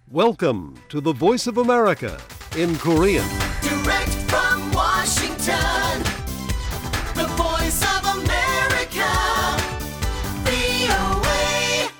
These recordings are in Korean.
Welcome to the Voice of America in Korean. Direct from Washington, the Voice of America, VOA.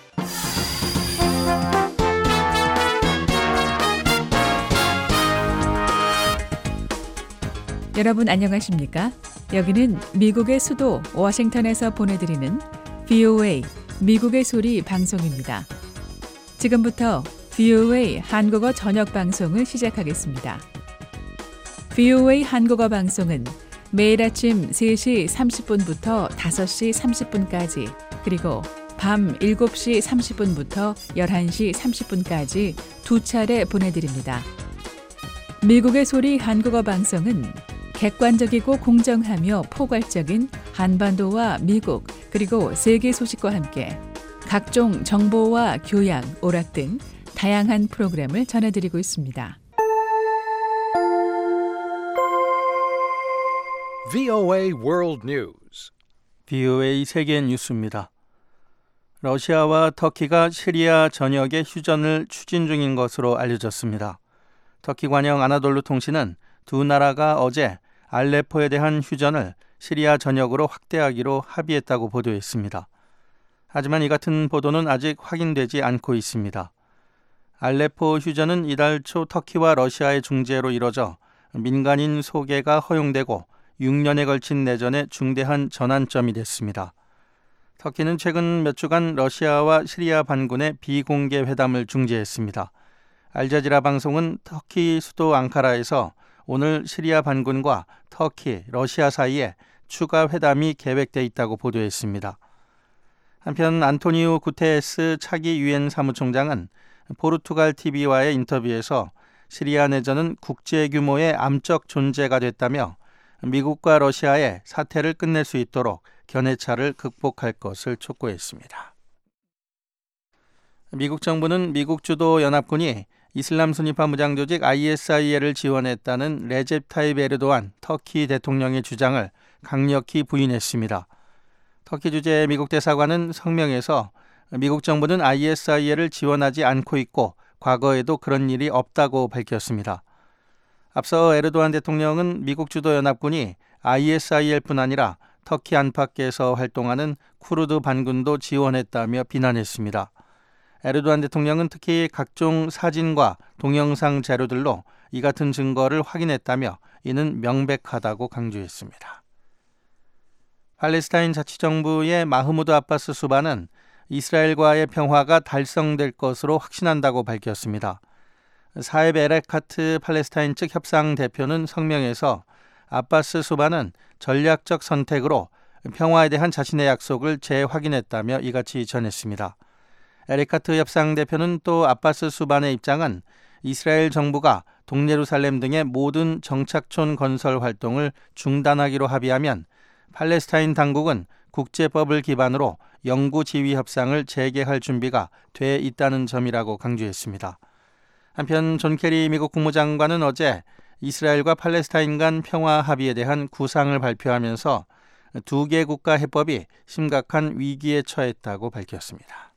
여러분 안녕하십니까? 여기는 미국의 수도 워싱턴에서 보내드리는 VOA 미국의 소리 방송입니다. 지금부터 VOA 한국어 저녁 방송을 시작하겠습니다. VOA 한국어 방송은 매일 아침 3시 30분부터 5시 30분까지 그리고 밤 7시 30분부터 11시 30분까지 두 차례 보내드립니다. 미국의 소리 한국어 방송은 객관적이고 공정하며 포괄적인 한반도와 미국 그리고 세계 소식과 함께 각종 정보와 교양, 오락 등 다양한 프로그램을 전해드리고 있습니다. VOA World News. VOA 세계 뉴스입니다. 러시아와 터키가 시리아 전역의 휴전을 추진 중인 것으로 알려졌습니다. 터키 관영 아나돌루 통신은 두 나라가 어제 알레포에 대한 휴전을 시리아 전역으로 확대하기로 합의했다고 보도했습니다. 하지만 이 같은 보도는 아직 확인되지 않고 있습니다. 알레포 휴전은 이달 초 터키와 러시아의 중재로 이뤄져 민간인 소개가 허용되고 6년에 걸친 내전의 중대한 전환점이 됐습니다. 터키는 최근 몇 주간 러시아와 시리아 반군의 비공개 회담을 중재했습니다. 알자지라 방송은 터키 수도 앙카라에서 오늘 시리아 반군과 터키, 러시아 사이에 추가 회담이 계획돼 있다고 보도했습니다. 한편 안토니우 구테레스 차기 유엔 사무총장은 포르투갈 TV와의 인터뷰에서 시리아 내전은 국제 규모의 암적 존재가 됐다며 미국과 러시아의 사태를 끝낼 수 있도록 견해차를 극복할 것을 촉구했습니다. 미국 정부는 미국 주도 연합군이 이슬람 순위파 무장 조직 ISIL을 지원했다는 레제 타입 에르도안 터키 대통령의 주장을 강력히 부인했습니다. 터키 주재 미국 대사관은 성명에서 미국 정부는 ISIL을 지원하지 않고 있고 과거에도 그런 일이 없다고 밝혔습니다. 앞서 에르도안 대통령은 미국 주도 연합군이 ISIL뿐 아니라 터키 안팎에서 활동하는 쿠르드 반군도 지원했다며 비난했습니다. 에르도안 대통령은 특히 각종 사진과 동영상 자료들로 이 같은 증거를 확인했다며 이는 명백하다고 강조했습니다. 팔레스타인 자치정부의 마흐무드 아바스 수바는 이스라엘과의 평화가 달성될 것으로 확신한다고 밝혔습니다. 사입 에레카트 팔레스타인 측 협상 대표는 성명에서 아바스 수바는 전략적 선택으로 평화에 대한 자신의 약속을 재확인했다며 이같이 전했습니다. 에레카트 협상 대표는 또 아바스 수반의 입장은 이스라엘 정부가 동예루살렘 등의 모든 정착촌 건설 활동을 중단하기로 합의하면 팔레스타인 당국은 국제법을 기반으로 영구 지위 협상을 재개할 준비가 돼 있다는 점이라고 강조했습니다. 한편 존 케리 미국 국무장관은 어제 이스라엘과 팔레스타인 간 평화 합의에 대한 구상을 발표하면서 두 개 국가 해법이 심각한 위기에 처했다고 밝혔습니다.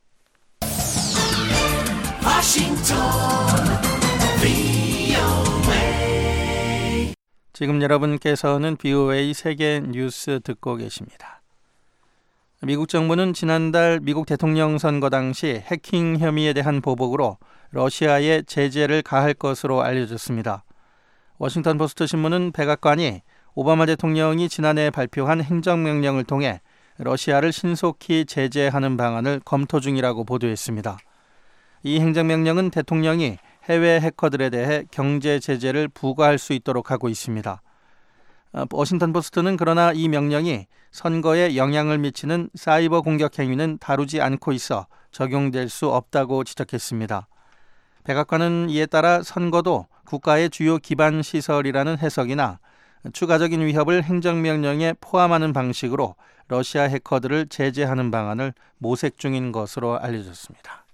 지금 여러분께서는 VOA 세계 뉴스 듣고 계십니다. 미국 정부는 지난달 미국 대통령 선거 당시 해킹 혐의에 대한 보복으로 러시아에 제재를 가할 것으로 알려졌습니다. 워싱턴 포스트 신문은 백악관이 오바마 대통령이 지난해 발표한 행정명령을 통해 러시아를 신속히 제재하는 방안을 검토 중이라고 보도했습니다. 이 행정명령은 대통령이 해외 해커들에 대해 경제 제재를 부과할 수 있도록 하고 있습니다. 워싱턴 포스트는 그러나 이 명령이 선거에 영향을 미치는 사이버 공격 행위는 다루지 않고 있어 적용될 수 없다고 지적했습니다. 백악관은 이에 따라 선거도 국가의 주요 기반 시설이라는 해석이나 추가적인 위협을 행정명령에 포함하는 방식으로 러시아 해커들을 제재하는 방안을 모색 중인 것으로 알려졌습니다.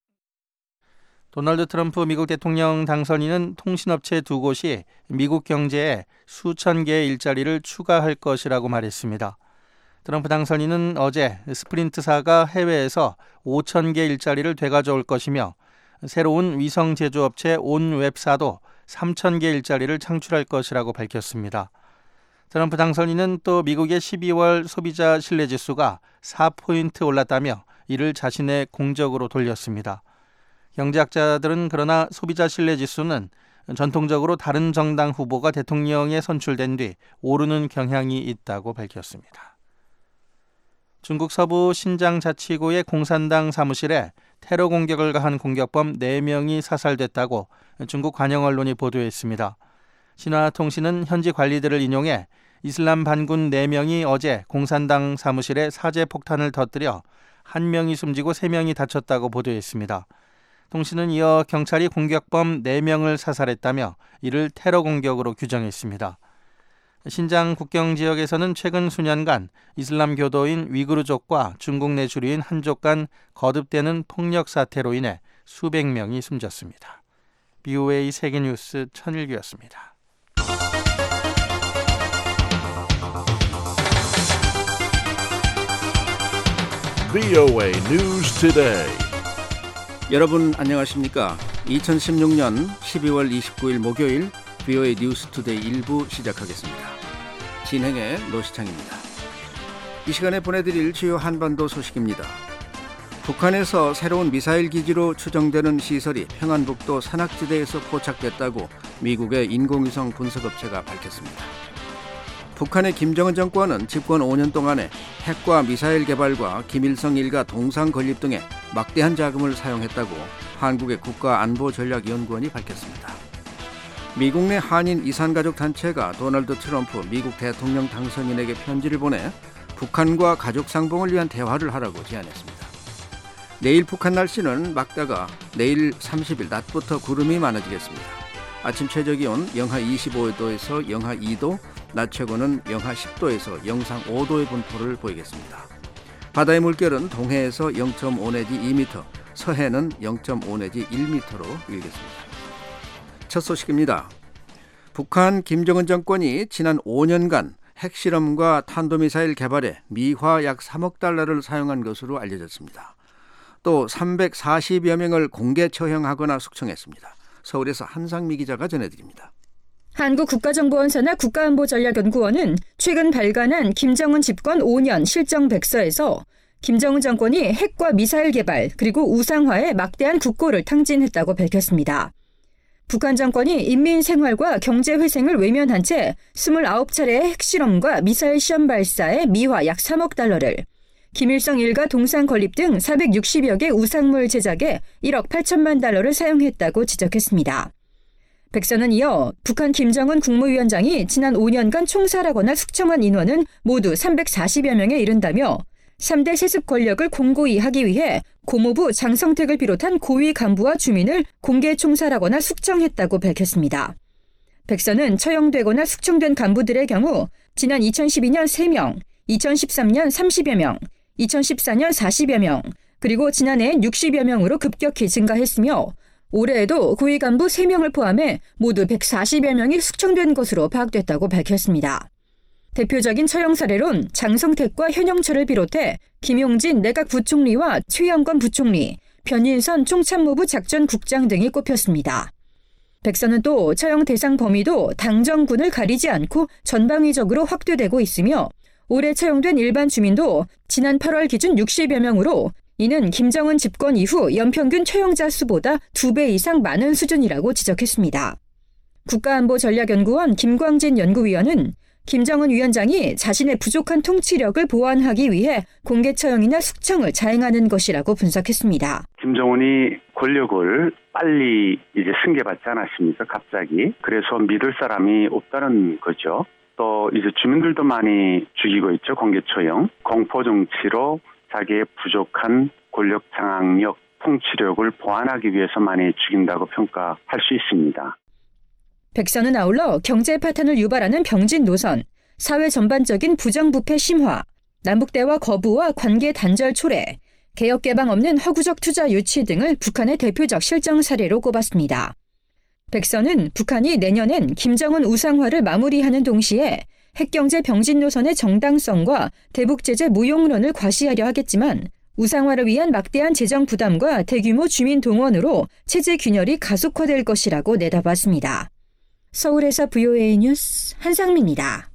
도널드 트럼프 미국 대통령 당선인은 통신업체 두 곳이 미국 경제에 수천 개의 일자리를 추가할 것이라고 말했습니다. 트럼프 당선인은 어제 스프린트사가 해외에서 5천 개 일자리를 되가져올 것이며 새로운 위성 제조업체 온웹사도 3,000개 일자리를 창출할 것이라고 밝혔습니다. 트럼프 당선인은 또 미국의 12월 소비자 신뢰지수가 4포인트 올랐다며 이를 자신의 공적으로 돌렸습니다. 경제학자들은 그러나 소비자 신뢰지수는 전통적으로 다른 정당 후보가 대통령에 선출된 뒤 오르는 경향이 있다고 밝혔습니다. 중국 서부 신장자치구의 공산당 사무실에 테러 공격을 가한 공격범 4명이 사살됐다고 중국 관영 언론이 보도했습니다. 신화통신은 현지 관리들을 인용해 이슬람 반군 4명이 어제 공산당 사무실에 사제 폭탄을 터뜨려 1명이 숨지고 3명이 다쳤다고 보도했습니다. 통신은 이어 경찰이 공격범 4명을 사살했다며 이를 테러 공격으로 규정했습니다. 신장 국경 지역에서는 최근 수년간 이슬람 교도인 위구르족과 중국 내 주류인 한족 간 거듭되는 폭력 사태로 인해 수백 명이 숨졌습니다. BOA 세계뉴스 천일규였습니다. VOA News Today. 여러분 안녕하십니까? 2016년 12월 29일 목요일 VOA 뉴스 투데이 1부 시작하겠습니다. 진행의 노시창입니다. 이 시간에 보내드릴 주요 한반도 소식입니다. 북한에서 새로운 미사일 기지로 추정되는 시설이 평안북도 산악지대에서 포착됐다고 미국의 인공위성 분석업체가 밝혔습니다. 북한의 김정은 정권은 집권 5년 동안에 핵과 미사일 개발과 김일성 일가 동상 건립 등에 막대한 자금을 사용했다고 한국의 국가안보전략연구원이 밝혔습니다. 미국 내 한인 이산가족 단체가 도널드 트럼프 미국 대통령 당선인에게 편지를 보내 북한과 가족 상봉을 위한 대화를 하라고 제안했습니다. 내일 북한 날씨는 맑다가 내일 30일 낮부터 구름이 많아지겠습니다. 아침 최저기온 영하 25도에서 영하 2도, 낮 최고는 영하 10도에서 영상 5도의 분포를 보이겠습니다. 바다의 물결은 동해에서 0.5 내지 2m, 서해는 0.5 내지 1m로 일겠습니다. 첫 소식입니다. 북한 김정은 정권이 지난 5년간 핵실험과 탄도미사일 개발에 미화 약 3억 달러를 사용한 것으로 알려졌습니다. 또 340여 명을 공개 처형하거나 숙청했습니다. 서울에서 한상미 기자가 전해드립니다. 한국국가정보원사나 국가안보전략연구원은 최근 발간한 김정은 집권 5년 실정백서에서 김정은 정권이 핵과 미사일 개발 그리고 우상화에 막대한 국고를 탕진했다고 밝혔습니다. 북한 정권이 인민 생활과 경제 회생을 외면한 채 29차례의 핵실험과 미사일 시험 발사에 미화 약 3억 달러를, 김일성 일가 동상 건립 등 460여 개 우상물 제작에 1억 8천만 달러를 사용했다고 지적했습니다. 백서는 이어 북한 김정은 국무위원장이 지난 5년간 총살하거나 숙청한 인원은 모두 340여 명에 이른다며 3대 세습 권력을 공고히 하기 위해 고모부 장성택을 비롯한 고위 간부와 주민을 공개 총살하거나 숙청했다고 밝혔습니다. 백서는 처형되거나 숙청된 간부들의 경우 지난 2012년 3명, 2013년 30여 명, 2014년 40여 명, 그리고 지난해엔 60여 명으로 급격히 증가했으며 올해에도 고위 간부 3명을 포함해 모두 140여 명이 숙청된 것으로 파악됐다고 밝혔습니다. 대표적인 처형 사례론 장성택과 현영철을 비롯해 김용진 내각 부총리와 최영건 부총리, 변인선 총참모부 작전국장 등이 꼽혔습니다. 백서는 또 처형 대상 범위도 당정군을 가리지 않고 전방위적으로 확대되고 있으며 올해 처형된 일반 주민도 지난 8월 기준 60여 명으로 이는 김정은 집권 이후 연평균 처형자 수보다 2배 이상 많은 수준이라고 지적했습니다. 국가안보전략연구원 김광진 연구위원은 김정은 위원장이 자신의 부족한 통치력을 보완하기 위해 공개 처형이나 숙청을 자행하는 것이라고 분석했습니다. 김정은이 권력을 빨리 이제 승계받지 않았습니까? 갑자기. 그래서 믿을 사람이 없다는 거죠. 또 이제 주민들도 많이 죽이고 있죠. 공개 처형. 공포 정치로 자기의 부족한 권력 장악력, 통치력을 보완하기 위해서 많이 죽인다고 평가할 수 있습니다. 백서는 아울러 경제 파탄을 유발하는 병진 노선, 사회 전반적인 부정부패 심화, 남북대화 거부와 관계 단절 초래, 개혁 개방 없는 허구적 투자 유치 등을 북한의 대표적 실정 사례로 꼽았습니다. 백서는 북한이 내년엔 김정은 우상화를 마무리하는 동시에 핵경제 병진 노선의 정당성과 대북제재 무용론을 과시하려 하겠지만 우상화를 위한 막대한 재정 부담과 대규모 주민 동원으로 체제 균열이 가속화될 것이라고 내다봤습니다. 서울에서 VOA 뉴스 한상미입니다.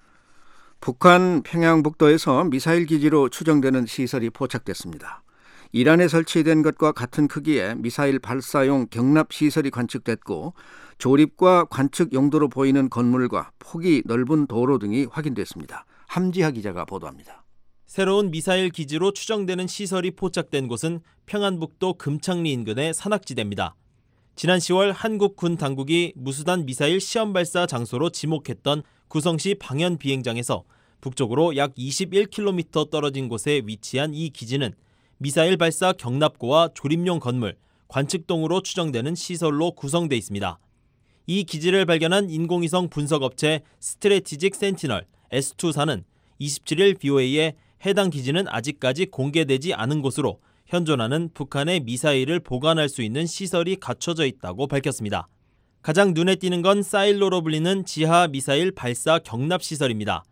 북한 평양북도에서 미사일 기지로 추정되는 시설이 포착됐습니다. 이란에 설치된 것과 같은 크기의 미사일 발사용 경납 시설이 관측됐고 조립과 관측 용도로 보이는 건물과 폭이 넓은 도로 등이 확인됐습니다. 함지하 기자가 보도합니다. 새로운 미사일 기지로 추정되는 시설이 포착된 곳은 평안북도 금창리 인근의 산악지대입니다. 지난 10월 한국 군 당국이 무수단 미사일 시험 발사 장소로 지목했던 구성시 방현 비행장에서 북쪽으로 약 21km 떨어진 곳에 위치한 이 기지는 미사일 발사 경납고와 조립용 건물, 관측동으로 추정되는 시설로 구성돼 있습니다. 이 기지를 발견한 인공위성 분석업체 스트래티직 센티널 S2사는 27일 VOA에 해당 기지는 아직까지 공개되지 않은 곳으로 현존하는 북한의 미사일을 보관할 수 있는 시설이 갖춰져 있다고 밝혔습니다. 가장 눈에 띄는 건 사일로로 불리는 지하 미사일 발사 경납 시설입니다.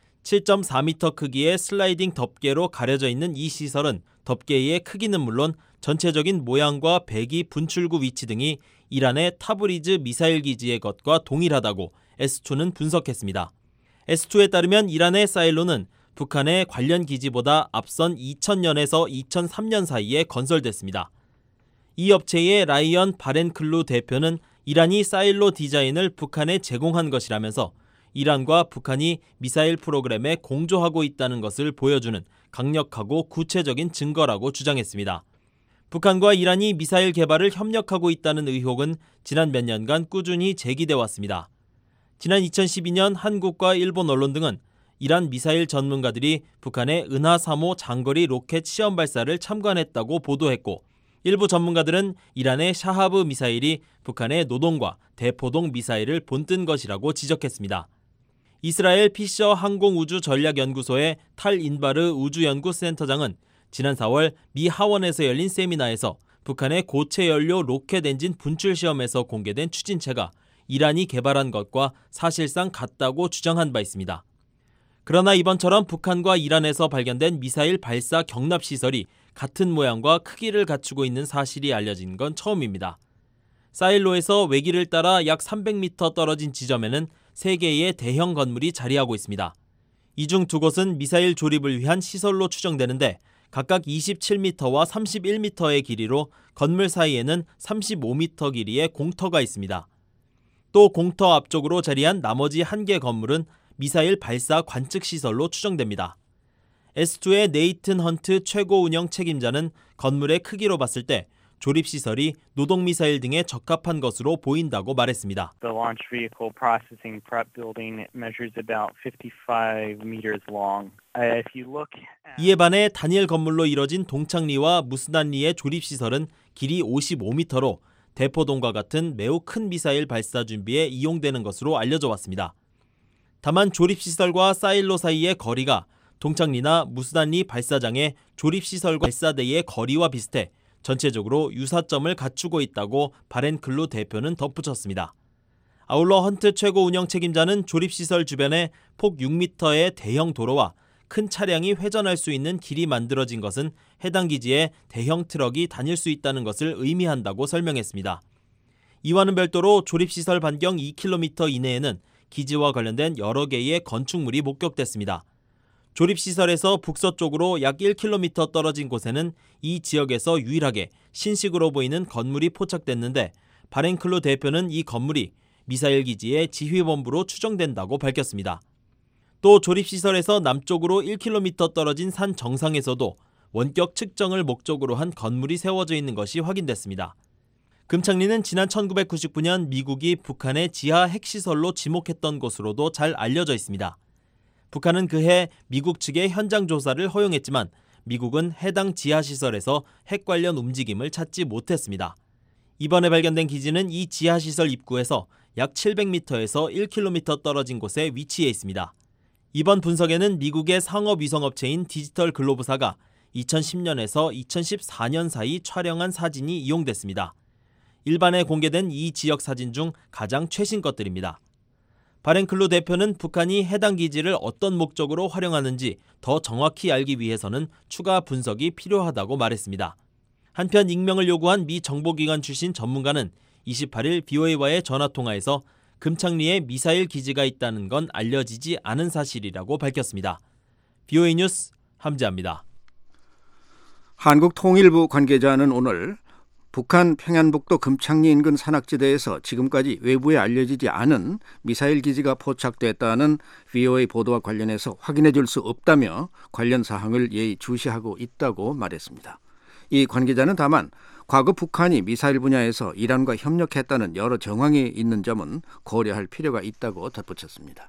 7.4m 크기의 슬라이딩 덮개로 가려져 있는 이 시설은 덮개의 크기는 물론 전체적인 모양과 배기 분출구 위치 등이 이란의 타브리즈 미사일 기지의 것과 동일하다고 S2는 분석했습니다. S2에 따르면 이란의 사일로는 북한의 관련 기지보다 앞선 2000년에서 2003년 사이에 건설됐습니다. 이 업체의 라이언 바렌클루 대표는 이란이 사일로 디자인을 북한에 제공한 것이라면서 이란과 북한이 미사일 프로그램에 공조하고 있다는 것을 보여주는 강력하고 구체적인 증거라고 주장했습니다. 북한과 이란이 미사일 개발을 협력하고 있다는 의혹은 지난 몇 년간 꾸준히 제기돼 왔습니다. 지난 2012년 한국과 일본 언론 등은 이란 미사일 전문가들이 북한의 은하 3호 장거리 로켓 시험 발사를 참관했다고 보도했고 일부 전문가들은 이란의 샤하브 미사일이 북한의 노동과 대포동 미사일을 본뜬 것이라고 지적했습니다. 이스라엘 피셔 항공우주전략연구소의 탈 인바르 우주연구센터장은 지난 4월 미 하원에서 열린 세미나에서 북한의 고체 연료 로켓 엔진 분출 시험에서 공개된 추진체가 이란이 개발한 것과 사실상 같다고 주장한 바 있습니다. 그러나 이번처럼 북한과 이란에서 발견된 미사일 발사 경납 시설이 같은 모양과 크기를 갖추고 있는 사실이 알려진 건 처음입니다. 사일로에서 외길을 따라 약 300m 떨어진 지점에는 3개의 대형 건물이 자리하고 있습니다. 이 중 2곳은 미사일 조립을 위한 시설로 추정되는데 각각 27m와 31m의 길이로 건물 사이에는 35m 길이의 공터가 있습니다. 또 공터 앞쪽으로 자리한 나머지 1개 건물은 미사일 발사 관측 시설로 추정됩니다. S2의 네이튼 헌트 최고 운영 책임자는 건물의 크기로 봤을 때 조립시설이 노동미사일 등에 적합한 것으로 보인다고 말했습니다. The launch vehicle processing prep building measures about 55 meters long. If you look at... 이에 반해 단일 건물로 이뤄진 동창리와 무스단리의 조립시설은 길이 55m로 대포동과 같은 매우 큰 미사일 발사 준비에 이용되는 것으로 알려져 왔습니다. 다만 조립시설과 사일로 사이의 거리가 동창리나 무스단리 발사장의 조립시설과 발사대의 거리와 비슷해 전체적으로 유사점을 갖추고 있다고 바렌클루 대표는 덧붙였습니다. 아울러 헌트 최고 운영 책임자는 조립시설 주변에 폭 6m의 대형 도로와 큰 차량이 회전할 수 있는 길이 만들어진 것은 해당 기지에 대형 트럭이 다닐 수 있다는 것을 의미한다고 설명했습니다. 이와는 별도로 조립시설 반경 2km 이내에는 기지와 관련된 여러 개의 건축물이 목격됐습니다. 조립시설에서 북서쪽으로 약 1km 떨어진 곳에는 이 지역에서 유일하게 신식으로 보이는 건물이 포착됐는데 바렌클루 대표는 이 건물이 미사일 기지의 지휘본부로 추정된다고 밝혔습니다. 또 조립시설에서 남쪽으로 1km 떨어진 산 정상에서도 원격 측정을 목적으로 한 건물이 세워져 있는 것이 확인됐습니다. 금창리는 지난 1999년 미국이 북한의 지하 핵시설로 지목했던 곳으로도 잘 알려져 있습니다. 북한은 그해 미국 측의 현장 조사를 허용했지만 미국은 해당 지하시설에서 핵 관련 움직임을 찾지 못했습니다. 이번에 발견된 기지는 이 지하시설 입구에서 약 700m에서 1km 떨어진 곳에 위치해 있습니다. 이번 분석에는 미국의 상업위성업체인 디지털 글로브사가 2010년에서 2014년 사이 촬영한 사진이 이용됐습니다. 일반에 공개된 이 지역 사진 중 가장 최신 것들입니다. 바렌클루 대표는 북한이 해당 기지를 어떤 목적으로 활용하는지 더 정확히 알기 위해서는 추가 분석이 필요하다고 말했습니다. 한편 익명을 요구한 미 정보기관 출신 전문가는 28일 VOA와의 전화통화에서 금창리에 미사일 기지가 있다는 건 알려지지 않은 사실이라고 밝혔습니다. VOA 뉴스 함지아입니다. 한국통일부 관계자는 오늘 북한 평안북도 금창리 인근 산악지대에서 지금까지 외부에 알려지지 않은 미사일 기지가 포착됐다는 VOA 보도와 관련해서 확인해 줄 수 없다며 관련 사항을 예의주시하고 있다고 말했습니다. 이 관계자는 다만 과거 북한이 미사일 분야에서 이란과 협력했다는 여러 정황이 있는 점은 고려할 필요가 있다고 덧붙였습니다.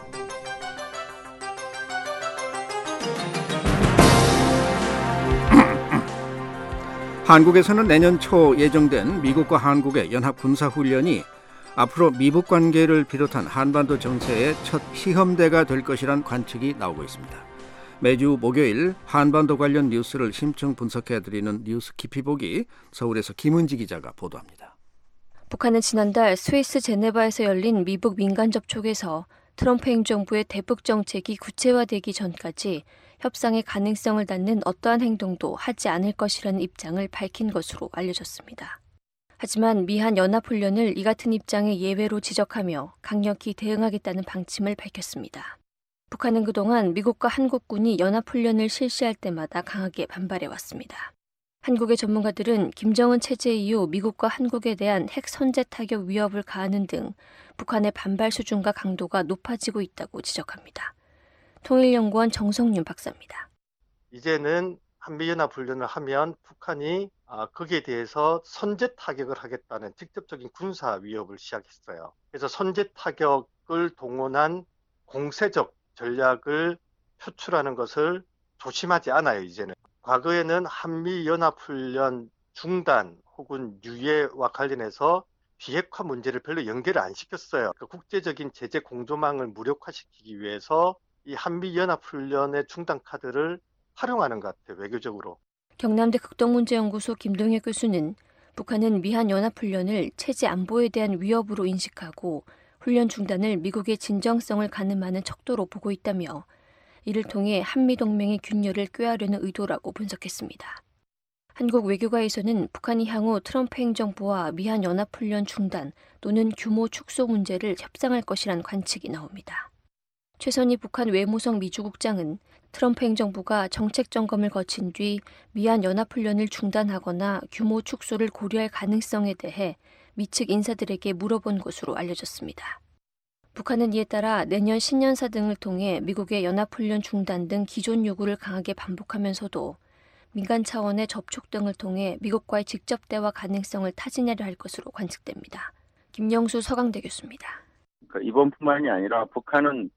한국에서는 내년 초 예정된 미국과 한국의 연합 군사훈련이 앞으로 미북 관계를 비롯한 한반도 정세의 첫 시험대가 될 것이란 관측이 나오고 있습니다. 매주 목요일 한반도 관련 뉴스를 심층 분석해드리는 뉴스 깊이보기 서울에서 김은지 기자가 보도합니다. 북한은 지난달 스위스 제네바에서 열린 미북 민간 접촉에서 트럼프 행정부의 대북 정책이 구체화되기 전까지 협상의 가능성을 닫는 어떠한 행동도 하지 않을 것이라는 입장을 밝힌 것으로 알려졌습니다. 하지만 미한 연합훈련을 이 같은 입장의 예외로 지적하며 강력히 대응하겠다는 방침을 밝혔습니다. 북한은 그동안 미국과 한국군이 연합훈련을 실시할 때마다 강하게 반발해왔습니다. 한국의 전문가들은 김정은 체제 이후 미국과 한국에 대한 핵 선제 타격 위협을 가하는 등 북한의 반발 수준과 강도가 높아지고 있다고 지적합니다. 통일연구원 정성윤 박사입니다. 이제는 한미연합훈련을 하면 북한이 거기에 대해서 선제 타격을 하겠다는 직접적인 군사 위협을 시작했어요. 그래서 선제 타격을 동원한 공세적 전략을 표출하는 것을 조심하지 않아요, 이제는. 과거에는 한미연합훈련 중단 혹은 유예와 관련해서 비핵화 문제를 별로 연결을 안 시켰어요. 국제적인 제재 공조망을 무력화시키기 위해서 이 한미연합훈련의 중단 카드를 활용하는 것 같아요, 외교적으로. 경남대 극동문제연구소 김동혁 교수는 북한은 미한 연합훈련을 체제 안보에 대한 위협으로 인식하고 훈련 중단을 미국의 진정성을 가늠하는 척도로 보고 있다며 이를 통해 한미동맹의 균열을 꾀하려는 의도라고 분석했습니다. 한국 외교가에서는 북한이 향후 트럼프 행정부와 미한 연합훈련 중단 또는 규모 축소 문제를 협상할 것이란 관측이 나옵니다. 최선희 북한 외무성 미주국장은 트럼프 행정부가 정책 점검을 거친 뒤 미한 연합훈련을 중단하거나 규모 축소를 고려할 가능성에 대해 미 측 인사들에게 물어본 것으로 알려졌습니다. 북한은 이에 따라 내년 신년사 등을 통해 미국의 연합훈련 중단 등 기존 요구를 강하게 반복하면서도 민간 차원의 접촉 등을 통해 미국과의 직접 대화 가능성을 타진하려 할 것으로 관측됩니다. 김영수 서강대 교수입니다. 그러니까 이번뿐만이 아니라 북한은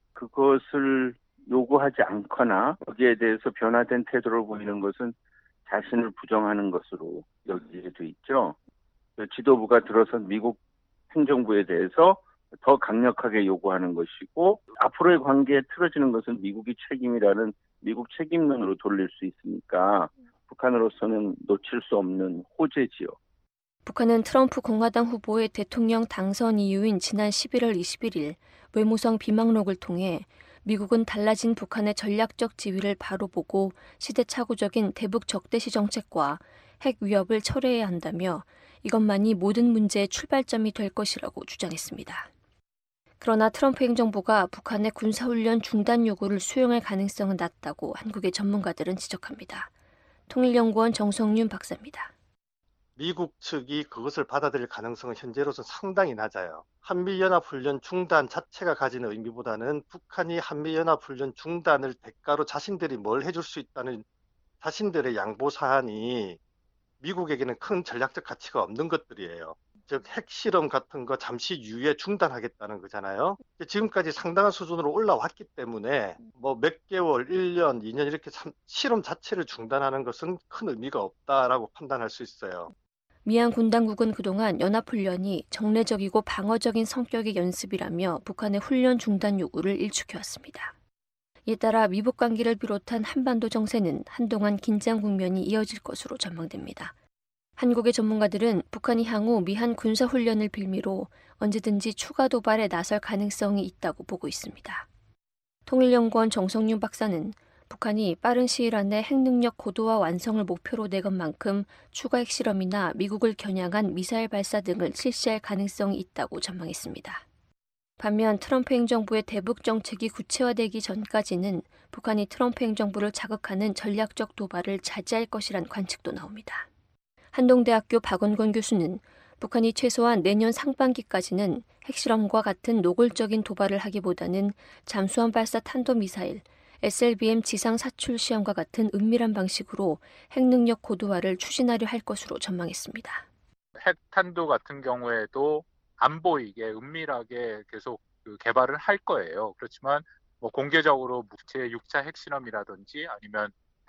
그것을 요구하지 않거나 거기에 대해서 변화된 태도를 보이는 것은 자신을 부정하는 것으로 여기게 돼 있죠. 지도부가 들어선 미국 행정부에 대해서 더 강력하게 요구하는 것이고 앞으로의 관계에 틀어지는 것은 미국이 책임이라는 미국 책임론으로 돌릴 수 있으니까 북한으로서는 놓칠 수 없는 호재지요. 북한은 트럼프 공화당 후보의 대통령 당선 이유인 지난 11월 21일 외무성 비망록을 통해 미국은 달라진 북한의 전략적 지위를 바로 보고 시대착오적인 대북 적대시 정책과 핵 위협을 철회해야 한다며 이것만이 모든 문제의 출발점이 될 것이라고 주장했습니다. 그러나 트럼프 행정부가 북한의 군사훈련 중단 요구를 수용할 가능성은 낮다고 한국의 전문가들은 지적합니다. 통일연구원 정성윤 박사입니다. 미국 측이 그것을 받아들일 가능성은 현재로서 상당히 낮아요. 한미연합훈련 중단 자체가 가지는 의미보다는 북한이 한미연합훈련 중단을 대가로 자신들이 뭘 해줄 수 있다는 자신들의 양보 사안이 미국에게는 큰 전략적 가치가 없는 것들이에요. 즉 핵실험 같은 거 잠시 유예 중단하겠다는 거잖아요. 지금까지 상당한 수준으로 올라왔기 때문에 뭐 몇 개월, 1년, 2년 이렇게 실험 자체를 중단하는 것은 큰 의미가 없다라고 판단할 수 있어요. 미얀 군 당국은 그동안 연합훈련이 정례적이고 방어적인 성격의 연습이라며 북한의 훈련 중단 요구를 일축해왔습니다. 이에 따라 미북 관계를 비롯한 한반도 정세는 한동안 긴장 국면이 이어질 것으로 전망됩니다. 한국의 전문가들은 북한이 향후 미한 군사훈련을 빌미로 언제든지 추가 도발에 나설 가능성이 있다고 보고 있습니다. 통일연구원 정성윤 박사는 북한이 빠른 시일 안에 핵능력 고도화 완성을 목표로 내건 만큼 추가 핵실험이나 미국을 겨냥한 미사일 발사 등을 실시할 가능성이 있다고 전망했습니다. 반면 트럼프 행정부의 대북 정책이 구체화되기 전까지는 북한이 트럼프 행정부를 자극하는 전략적 도발을 자제할 것이란 관측도 나옵니다. 한동대학교 박원권 교수는 북한이 최소한 내년 상반기까지는 핵실험과 같은 노골적인 도발을 하기보다는 잠수함 발사 탄도미사일, SLBM 지상 사출 시험과 같은 은밀한 방식으로 핵능력 고도화를 추진하려 할 것으로 전망했습니다. 핵탄두 같은 경우에도 안 보이게 은밀하게 계속 개발을 할 거예요. 그렇지만 공개적으로 제6차 핵실험이라든지 아니면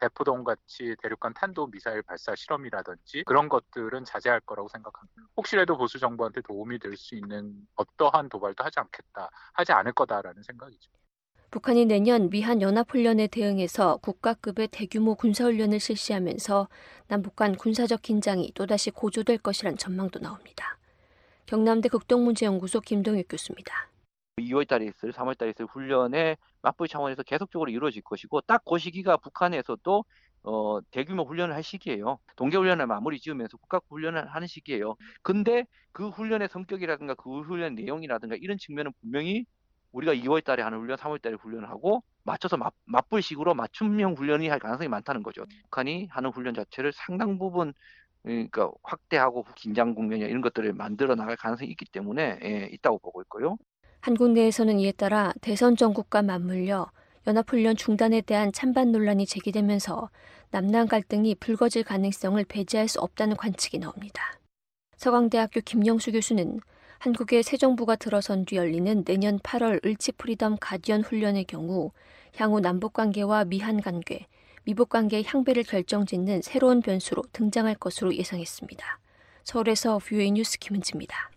대포동같이 대륙간 탄도미사일 발사 실험이라든지 그런 것들은 자제할 거라고 생각합니다. 혹시라도 보수 정부한테 도움이 될 수 있는 어떠한 도발도 하지 않을 거다라는 생각이죠. 북한이 내년 미한 연합훈련에 대응해서 국가급의 대규모 군사훈련을 실시하면서 남북 간 군사적 긴장이 또다시 고조될 것이란 전망도 나옵니다. 경남대 극동문제연구소 김동혁 교수입니다. 2월 달에 있을 3월 달에 있을 훈련의 맞불 차원에서 계속적으로 이루어질 것이고 딱 그 시기가 북한에서도 대규모 훈련을 할 시기예요. 동계훈련을 마무리 지으면서 국가훈련을 하는 시기예요. 근데 그 훈련의 성격이라든가 그 훈련 내용이라든가 이런 측면은 분명히 우리가 2월 달에 하는 훈련, 3월 달에 훈련을 하고 맞춰서 맞불식으로 맞춤형 훈련이 할 가능성이 많다는 거죠. 북한이 하는 훈련 자체를 상당 부분 그러니까 확대하고 긴장 국면이나 이런 것들을 만들어 나갈 가능성이 있기 때문에 있다고 보고 있고요. 한국 내에서는 이에 따라 대선 정국과 맞물려 연합훈련 중단에 대한 찬반 논란이 제기되면서 남남 갈등이 불거질 가능성을 배제할 수 없다는 관측이 나옵니다. 서강대학교 김영수 교수는 한국의 새 정부가 들어선 뒤 열리는 내년 8월 을지 프리덤 가디언 훈련의 경우 향후 남북관계와 미한관계, 미북관계의 향배를 결정짓는 새로운 변수로 등장할 것으로 예상했습니다. 서울에서 VOA 뉴스 김은지입니다.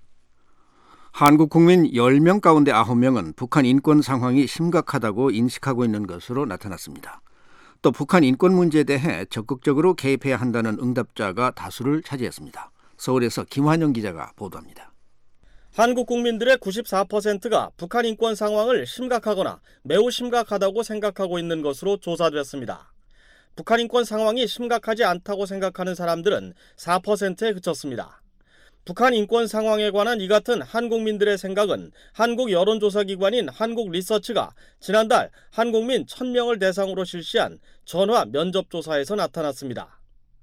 한국 국민 10명 가운데 9명은 북한 인권 상황이 심각하다고 인식하고 있는 것으로 나타났습니다. 또 북한 인권 문제에 대해 적극적으로 개입해야 한다는 응답자가 다수를 차지했습니다. 서울에서 김환영 기자가 보도합니다. 한국 국민들의 94%가 북한 인권 상황을 심각하거나 매우 심각하다고 생각하고 있는 것으로 조사됐습니다. 북한 인권 상황이 심각하지 않다고 생각하는 사람들은 4%에 그쳤습니다. 북한 인권 상황에 관한 이 같은 한국민들의 생각은 한국 여론조사기관인 한국리서치가 지난달 한국민 1000명을 대상으로 실시한 전화 면접조사에서 나타났습니다.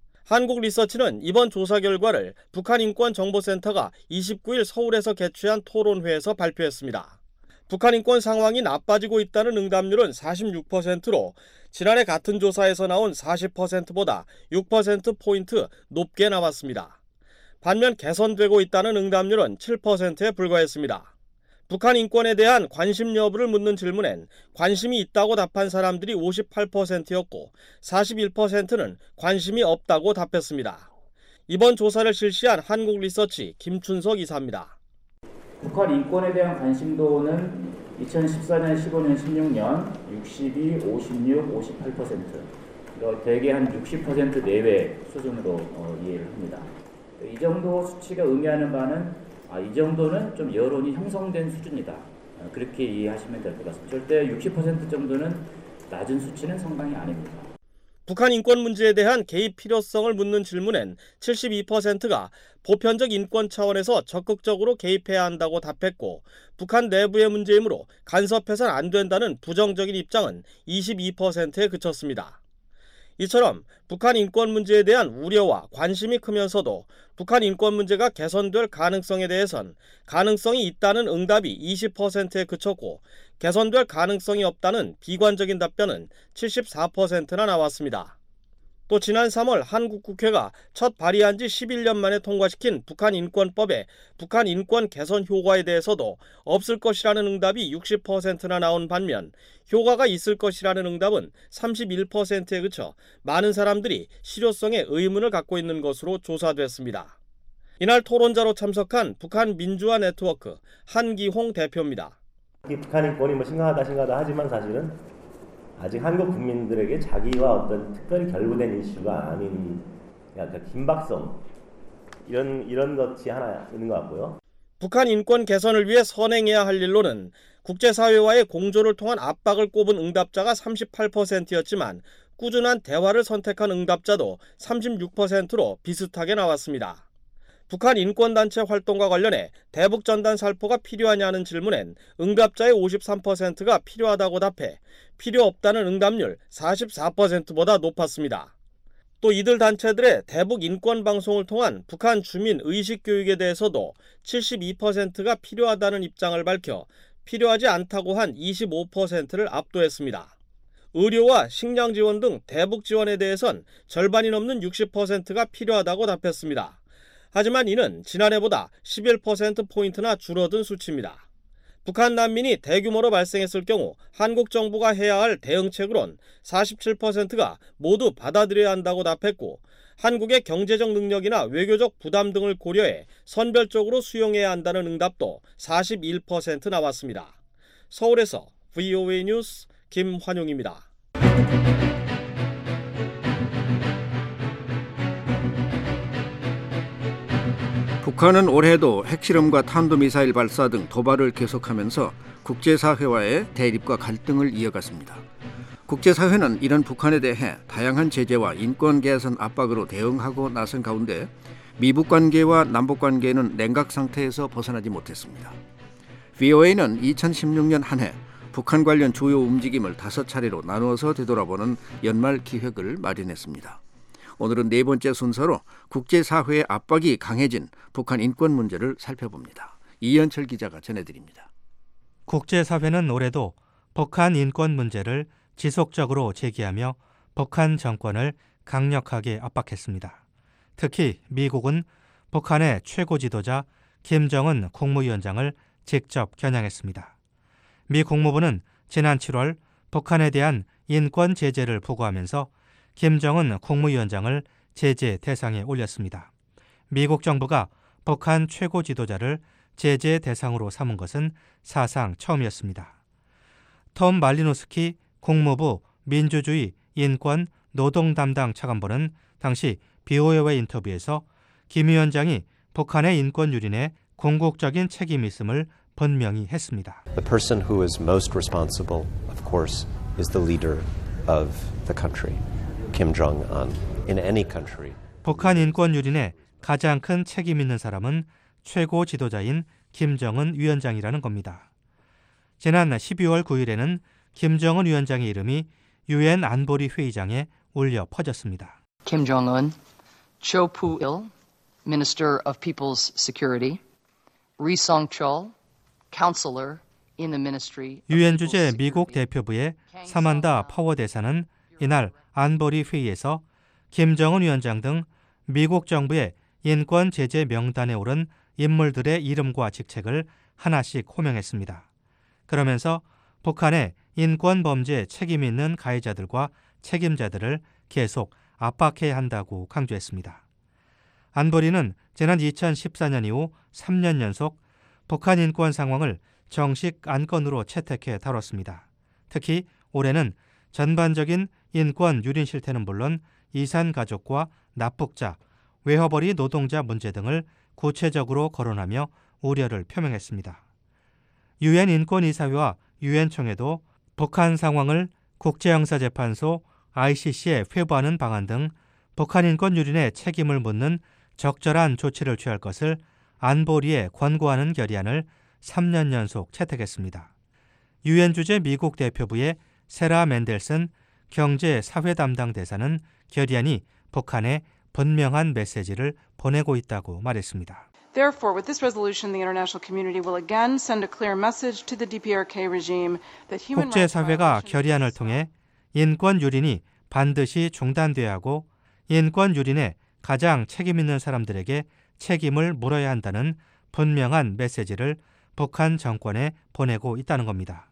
한국리서치는 이번 조사 결과를 북한인권정보센터가 29일 서울에서 개최한 토론회에서 발표했습니다. 북한 인권 상황이 나빠지고 있다는 응답률은 46%로 지난해 같은 조사에서 나온 40%보다 6%포인트 높게 나왔습니다. 반면 개선되고 있다는 응답률은 7%에 불과했습니다. 북한 인권에 대한 관심 여부를 묻는 질문엔 관심이 있다고 답한 사람들이 58%였고 41%는 관심이 없다고 답했습니다. 이번 조사를 실시한 한국리서치 김춘석 이사입니다. 북한 인권에 대한 관심도는 2014년, 15년, 16년 62, 56, 58% 대개 한 60% 내외 수준으로 이해를 합니다. 이 정도 수치가 의미하는 바는 이 정도는 좀 여론이 형성된 수준이다. 그렇게 이해하시면 될 것 같습니다. 절대 60% 정도는 낮은 수치는 상당히 아닙니다. 북한 인권 문제에 대한 개입 필요성을 묻는 질문엔 72%가 보편적 인권 차원에서 적극적으로 개입해야 한다고 답했고 북한 내부의 문제이므로 간섭해서는 안 된다는 부정적인 입장은 22%에 그쳤습니다. 이처럼 북한 인권 문제에 대한 우려와 관심이 크면서도 북한 인권 문제가 개선될 가능성에 대해선 가능성이 있다는 응답이 20%에 그쳤고 개선될 가능성이 없다는 비관적인 답변은 74%나 나왔습니다. 또 지난 3월 한국 국회가 첫 발의한 지 11년 만에 통과시킨 북한 인권법의 북한 인권 개선 효과에 대해서도 없을 것이라는 응답이 60%나 나온 반면 효과가 있을 것이라는 응답은 31%에 그쳐 많은 사람들이 실효성에 의문을 갖고 있는 것으로 조사됐습니다. 이날 토론자로 참석한 북한 민주화 네트워크 한기홍 대표입니다. 북한 인권이 심각하다 하지만 사실은 아직 한국 국민들에게 자기와 어떤 특별히 결부된 이슈가 아닌 약간 긴박성 이런 것이 하나 있는 것 같고요. 북한 인권 개선을 위해 선행해야 할 일로는 국제사회와의 공조를 통한 압박을 꼽은 응답자가 38%였지만 꾸준한 대화를 선택한 응답자도 36%로 비슷하게 나왔습니다. 북한 인권단체 활동과 관련해 대북전단 살포가 필요하냐는 질문엔 응답자의 53%가 필요하다고 답해 필요 없다는 응답률 44%보다 높았습니다. 또 이들 단체들의 대북 인권 방송을 통한 북한 주민 의식 교육에 대해서도 72%가 필요하다는 입장을 밝혀 필요하지 않다고 한 25%를 압도했습니다. 의료와 식량 지원 등 대북 지원에 대해선 절반이 넘는 60%가 필요하다고 답했습니다. 하지만 이는 지난해보다 11%포인트나 줄어든 수치입니다. 북한 난민이 대규모로 발생했을 경우 한국 정부가 해야 할 대응책으론 47%가 모두 받아들여야 한다고 답했고 한국의 경제적 능력이나 외교적 부담 등을 고려해 선별적으로 수용해야 한다는 응답도 41% 나왔습니다. 서울에서 VOA 뉴스 김환용입니다. 북한은 올해도 핵실험과 탄도미사일 발사 등 도발을 계속하면서 국제사회와의 대립과 갈등을 이어갔습니다. 국제사회는 이런 북한에 대해 다양한 제재와 인권 개선 압박으로 대응하고 나선 가운데 미북 관계와 남북 관계는 냉각 상태에서 벗어나지 못했습니다. VOA는 2016년 한 해 북한 관련 주요 움직임을 5차례로 나누어서 되돌아보는 연말 기획을 마련했습니다. 오늘은 네 번째 순서로 국제사회의 압박이 강해진 북한 인권 문제를 살펴봅니다. 이현철 기자가 전해드립니다. 국제사회는 올해도 북한 인권 문제를 지속적으로 제기하며 북한 정권을 강력하게 압박했습니다. 특히 미국은 북한의 최고 지도자 김정은 국무위원장을 직접 겨냥했습니다. 미 국무부는 지난 7월 북한에 대한 인권 제재를 보고하면서 김정은 국무위원장을 제재 대상에 올렸습니다. 미국 정부가 북한 최고 지도자를 제재 대상으로 삼은 것은 사상 처음이었습니다. 톰 말리노스키 국무부 민주주의, 인권, 노동 담당 차관보는 당시 BOA와의 인터뷰에서 김 위원장이 북한의 인권 유린에 궁극적인 책임이 있음을 분명히 했습니다. The person who is most responsible, of course, is the leader of the country, Kim Jong-un. In any country. 북한 인권 유린에 가장 큰 책임 있는 사람은 최고 지도자인 김정은 위원장이라는 겁니다. 지난 12월 9일에는 김정은 위원장의 이름이 유엔 안보리 회의장에 울려 퍼졌습니다. Kim Jong-un, Cho Poo-il, Minister of People's Security, Ri Song-chol, Counselor in the Ministry. 유엔 주재 미국 대표부의 사만다 파워 대사는 이날 안보리 회의에서 김정은 위원장 등 미국 정부의 인권 제재 명단에 오른 인물들의 이름과 직책을 하나씩 호명했습니다. 그러면서 북한의 인권 범죄 책임 있는 가해자들과 책임자들을 계속 압박해야 한다고 강조했습니다. 안보리는 지난 2014년 이후 3년 연속 북한 인권 상황을 정식 안건으로 채택해 다뤘습니다. 특히 올해는 전반적인 인권 유린 실태는 물론 이산 가족과 납북자, 외화벌이 노동자 문제 등을 구체적으로 거론하며 우려를 표명했습니다. 유엔 인권이사회와 유엔 총회도 북한 상황을 국제형사재판소 ICC에 회부하는 방안 등 북한 인권 유린의 책임을 묻는 적절한 조치를 취할 것을 안보리에 권고하는 결의안을 3년 연속 채택했습니다. 유엔 주재 미국 대표부의 세라 맨델슨 경제 사회 담당 대사는 결의안이 북한에 분명한 메시지를 보내고 있다고 말했습니다. Therefore, with this resolution, the international community will again send a clear message to the DPRK regime that human rights 국제사회가 결의안을 통해 인권 유린이 반드시 중단돼야 하고 인권 유린에 가장 책임 있는 사람들에게 책임을 물어야 한다는 분명한 메시지를 북한 정권에 보내고 있다는 겁니다.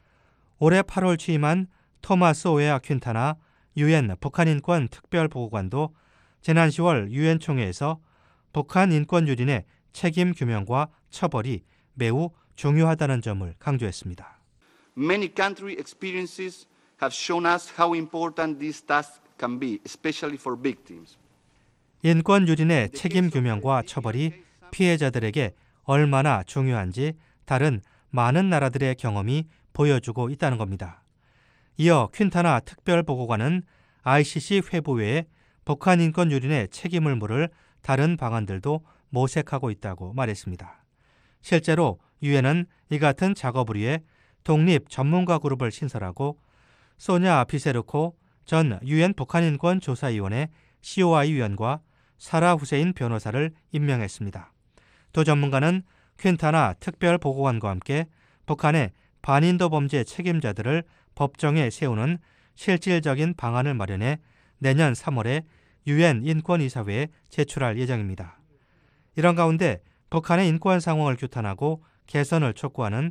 올해 8월 취임한 토마스 오에아 퀸타나 유엔 북한 인권 특별보고관도 지난 10월 유엔 총회에서 북한 인권 유린의 책임 규명과 처벌이 매우 중요하다는 점을 강조했습니다. Many country experiences have shown us how important this task can be, especially for victims. 인권 유린의 책임 규명과 처벌이 피해자들에게 얼마나 중요한지 다른 많은 나라들의 경험이 보여주고 있다는 겁니다. 이어 퀸타나 특별보고관은 ICC 회부 외에 북한 인권 유린의 책임을 물을 다른 방안들도 모색하고 있다고 말했습니다. 실제로 유엔은 이 같은 작업을 위해 독립 전문가 그룹을 신설하고 소냐 비세르코 전 유엔 북한인권조사위원회 COI 위원과 사라 후세인 변호사를 임명했습니다. 두 전문가는 퀸타나 특별보고관과 함께 북한의 반인도 범죄 책임자들을 법정에 세우는 실질적인 방안을 마련해 내년 3월에 유엔 인권이사회에 제출할 예정입니다. 이런 가운데 북한의 인권 상황을 규탄하고 개선을 촉구하는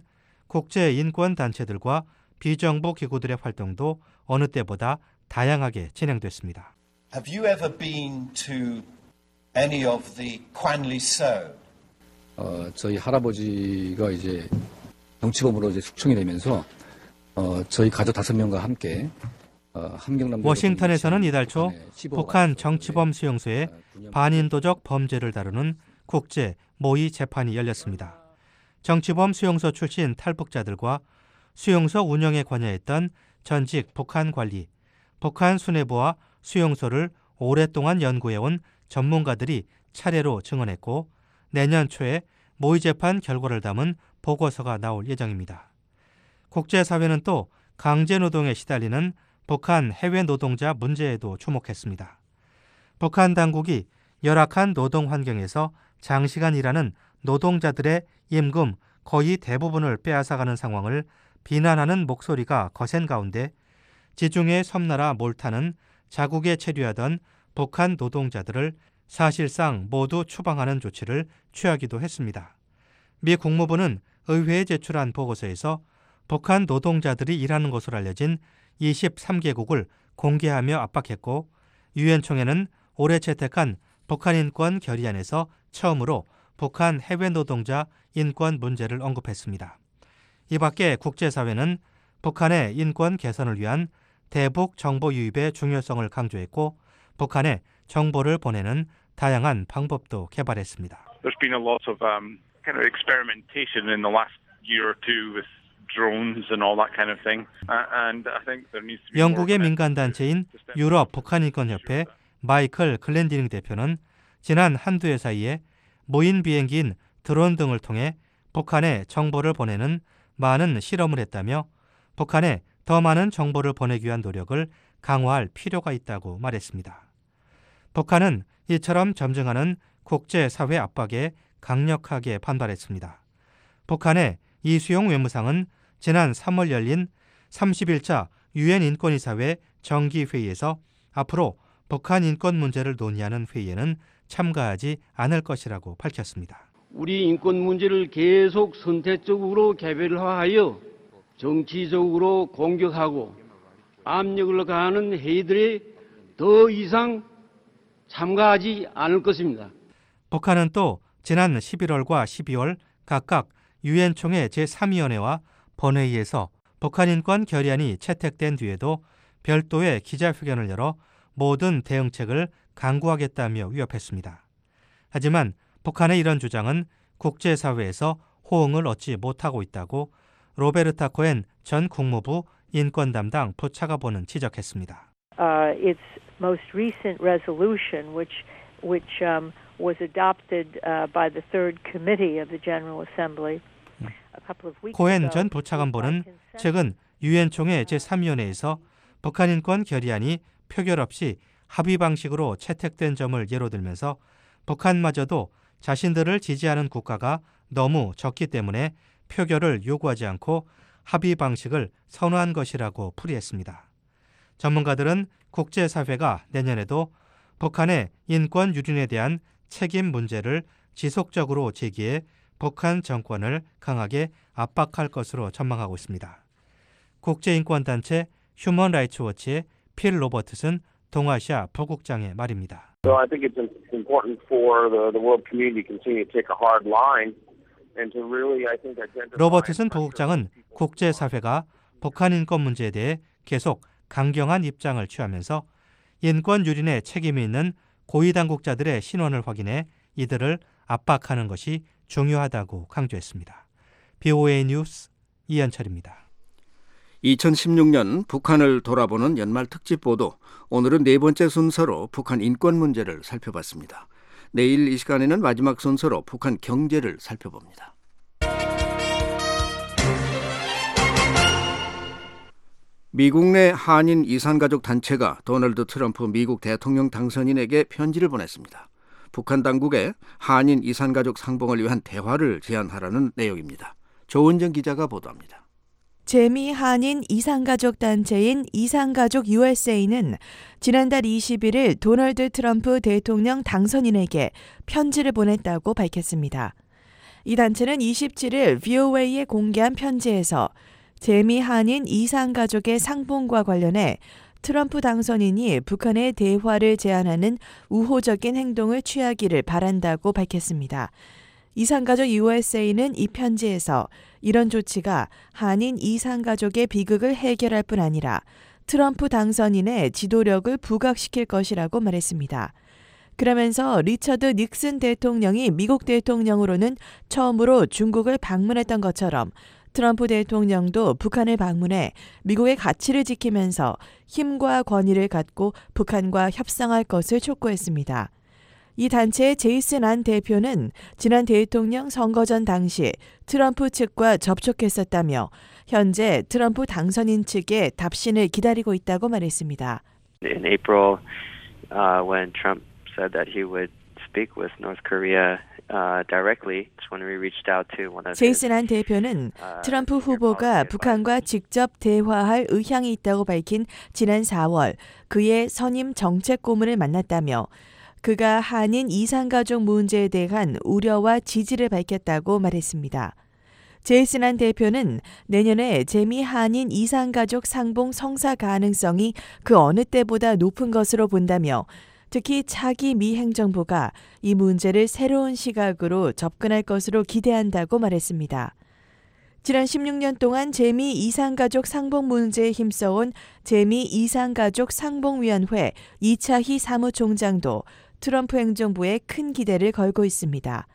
국제인권단체들과 비정부 기구들의 활동도 어느 때보다 다양하게 진행됐습니다. Have you ever been to any of the Kwanli-So? 저희 할아버지가 이제 정치범으로 이제 숙청이 되면서 저희 가족 5명과 함께 함경남도 워싱턴에서는 이달 초 북한 정치범 수용소의 반인도적 범죄를 다루는 국제 모의 재판이 열렸습니다. 정치범 수용소 출신 탈북자들과 수용소 운영에 관여했던 전직 북한 관리, 북한 수뇌부와 수용소를 오랫동안 연구해온 전문가들이 차례로 증언했고 내년 초에 모의 재판 결과를 담은 보고서가 나올 예정입니다. 국제사회는 또 강제노동에 시달리는 북한 해외 노동자 문제에도 주목했습니다. 북한 당국이 열악한 노동 환경에서 장시간 일하는 노동자들의 임금 거의 대부분을 빼앗아가는 상황을 비난하는 목소리가 거센 가운데 지중해 섬나라 몰타는 자국에 체류하던 북한 노동자들을 사실상 모두 추방하는 조치를 취하기도 했습니다. 미 국무부는 의회에 제출한 보고서에서 북한 노동자들이 일하는 것으로 알려진 23개국을 공개하며 압박했고 유엔 총회는 올해 채택한 북한 인권 결의안에서 처음으로 북한 해외 노동자 인권 문제를 언급했습니다. 이 밖에 국제사회는 북한의 인권 개선을 위한 대북 정보 유입의 중요성을 강조했고 북한에 정보를 보내는 다양한 방법도 개발했습니다. There's been a lot of kind of experimentation in the last year or two with drones and all that kind of thing. And I think there needs to be 영국의 민간단체인 유럽 북한인권협회 마이클 글렌디닝 대표는 지난 한두 해 사이에 무인 비행기인 드론 등을 통해 북한에 정보를 보내는 많은 실험을 했다며 북한에 더 많은 정보를 보내기 위한 노력을 강화할 필요가 있다고 말했습니다. 북한은 이처럼 점증하는 국제사회 압박에 강력하게 반발했습니다. 북한의 이수용 외무상은 지난 3월 열린 31차 유엔 인권이사회 정기회의에서 앞으로 북한 인권 문제를 논의하는 회의에는 참가하지 않을 것이라고 밝혔습니다. 우리 인권 문제를 계속 선택적으로 개별화하여 정치적으로 공격하고 압력을 가하는 회의들에 더 이상 참가하지 않을 것입니다. 북한은 또 지난 11월과 12월 각각 유엔 총회 제3위원회와 본회의에서 북한 인권 결의안이 채택된 뒤에도 별도의 기자회견을 열어 모든 대응책을 강구하겠다며 위협했습니다. 하지만 북한의 이런 주장은 국제사회에서 호응을 얻지 못하고 있다고 로베르타 코엔 전 국무부 인권 담당 부차관보는 지적했습니다. Its most recent resolution, which was adopted by the Third Committee of the General Assembly a couple of weeks ago. 코엔 전 부차관보는 최근 유엔 총회 제3위원회에서 북한 인권 결의안이 표결 없이 합의 방식으로 채택된 점을 예로 들면서 북한마저도 자신들을 지지하는 국가가 너무 적기 때문에 표결을 요구하지 않고 합의 방식을 선호한 것이라고 풀이했습니다. 전문가들은 국제사회가 내년에도 북한의 인권 유린에 대한 책임 문제를 지속적으로 제기해 북한 정권을 강하게 압박할 것으로 전망하고 있습니다. 국제인권단체 휴먼 라이츠 워치의 필 로버트슨 동아시아 부국장의 말입니다. So I think it's important for the world community to continue to take a hard line and to really, I think, identify. 로버트슨 부국장은 국제사회가 북한 인권 문제에 대해 계속 강경한 입장을 취하면서 인권 유린에 책임이 있는 고위 당국자들의 신원을 확인해 이들을 압박하는 것이 중요하다고 강조했습니다. BOA 뉴스 이현철입니다. 2016년 북한을 돌아보는 연말 특집 보도, 오늘은 네 번째 순서로 북한 인권 문제를 살펴봤습니다. 내일 이 시간에는 마지막 순서로 북한 경제를 살펴봅니다. 미국 내 한인 이산가족 단체가 도널드 트럼프 미국 대통령 당선인에게 편지를 보냈습니다. 북한 당국에 한인 이산가족 상봉을 위한 대화를 제안하라는 내용입니다. 조은정 기자가 보도합니다. 재미 한인 이산가족 단체인 이산가족 USA는 지난달 21일 도널드 트럼프 대통령 당선인에게 편지를 보냈다고 밝혔습니다. 이 단체는 27일 VOA에 공개한 편지에서 재미 한인 이산가족의 상봉과 관련해 트럼프 당선인이 북한의 대화를 제안하는 우호적인 행동을 취하기를 바란다고 밝혔습니다. 이산가족 USA는 이 편지에서 이런 조치가 한인 이산가족의 비극을 해결할 뿐 아니라 트럼프 당선인의 지도력을 부각시킬 것이라고 말했습니다. 그러면서 리처드 닉슨 대통령이 미국 대통령으로는 처음으로 중국을 방문했던 것처럼 트럼프 대통령도 북한을 방문해 미국의 가치를 지키면서 힘과 권위를 갖고 북한과 협상할 것을 촉구했습니다. 이 단체의 제이슨 안 대표는 지난 대통령 선거 전 당시 트럼프 측과 접촉했었다며 현재 트럼프 당선인 측의 답신을 기다리고 있다고 말했습니다. In April, when Trump said that he would speak with North Korea directly, when we reached out to one of 제이슨 안 대표는 트럼프 후보가 북한과 직접 대화할 의향이 있다고 밝힌 지난 4월 그의 선임 정책 고문을 만났다며 그가 한인 이산가족 문제에 대한 우려와 지지를 밝혔다고 말했습니다. 제이슨 안 대표는 내년에 재미 한인 이산가족 상봉 성사 가능성이 그 어느 때보다 높은 것으로 본다며 특히 차기 미 행정부가 이 문제를 새로운 시각으로 접근할 것으로 기대한다고 말했습니다. 지난 16년 동안 재미 이산가족 상봉 문제에 힘써온 재미 이산가족 상봉위원회 이차희 사무총장도 트럼프 행정부에 큰 기대를 걸고 있습니다.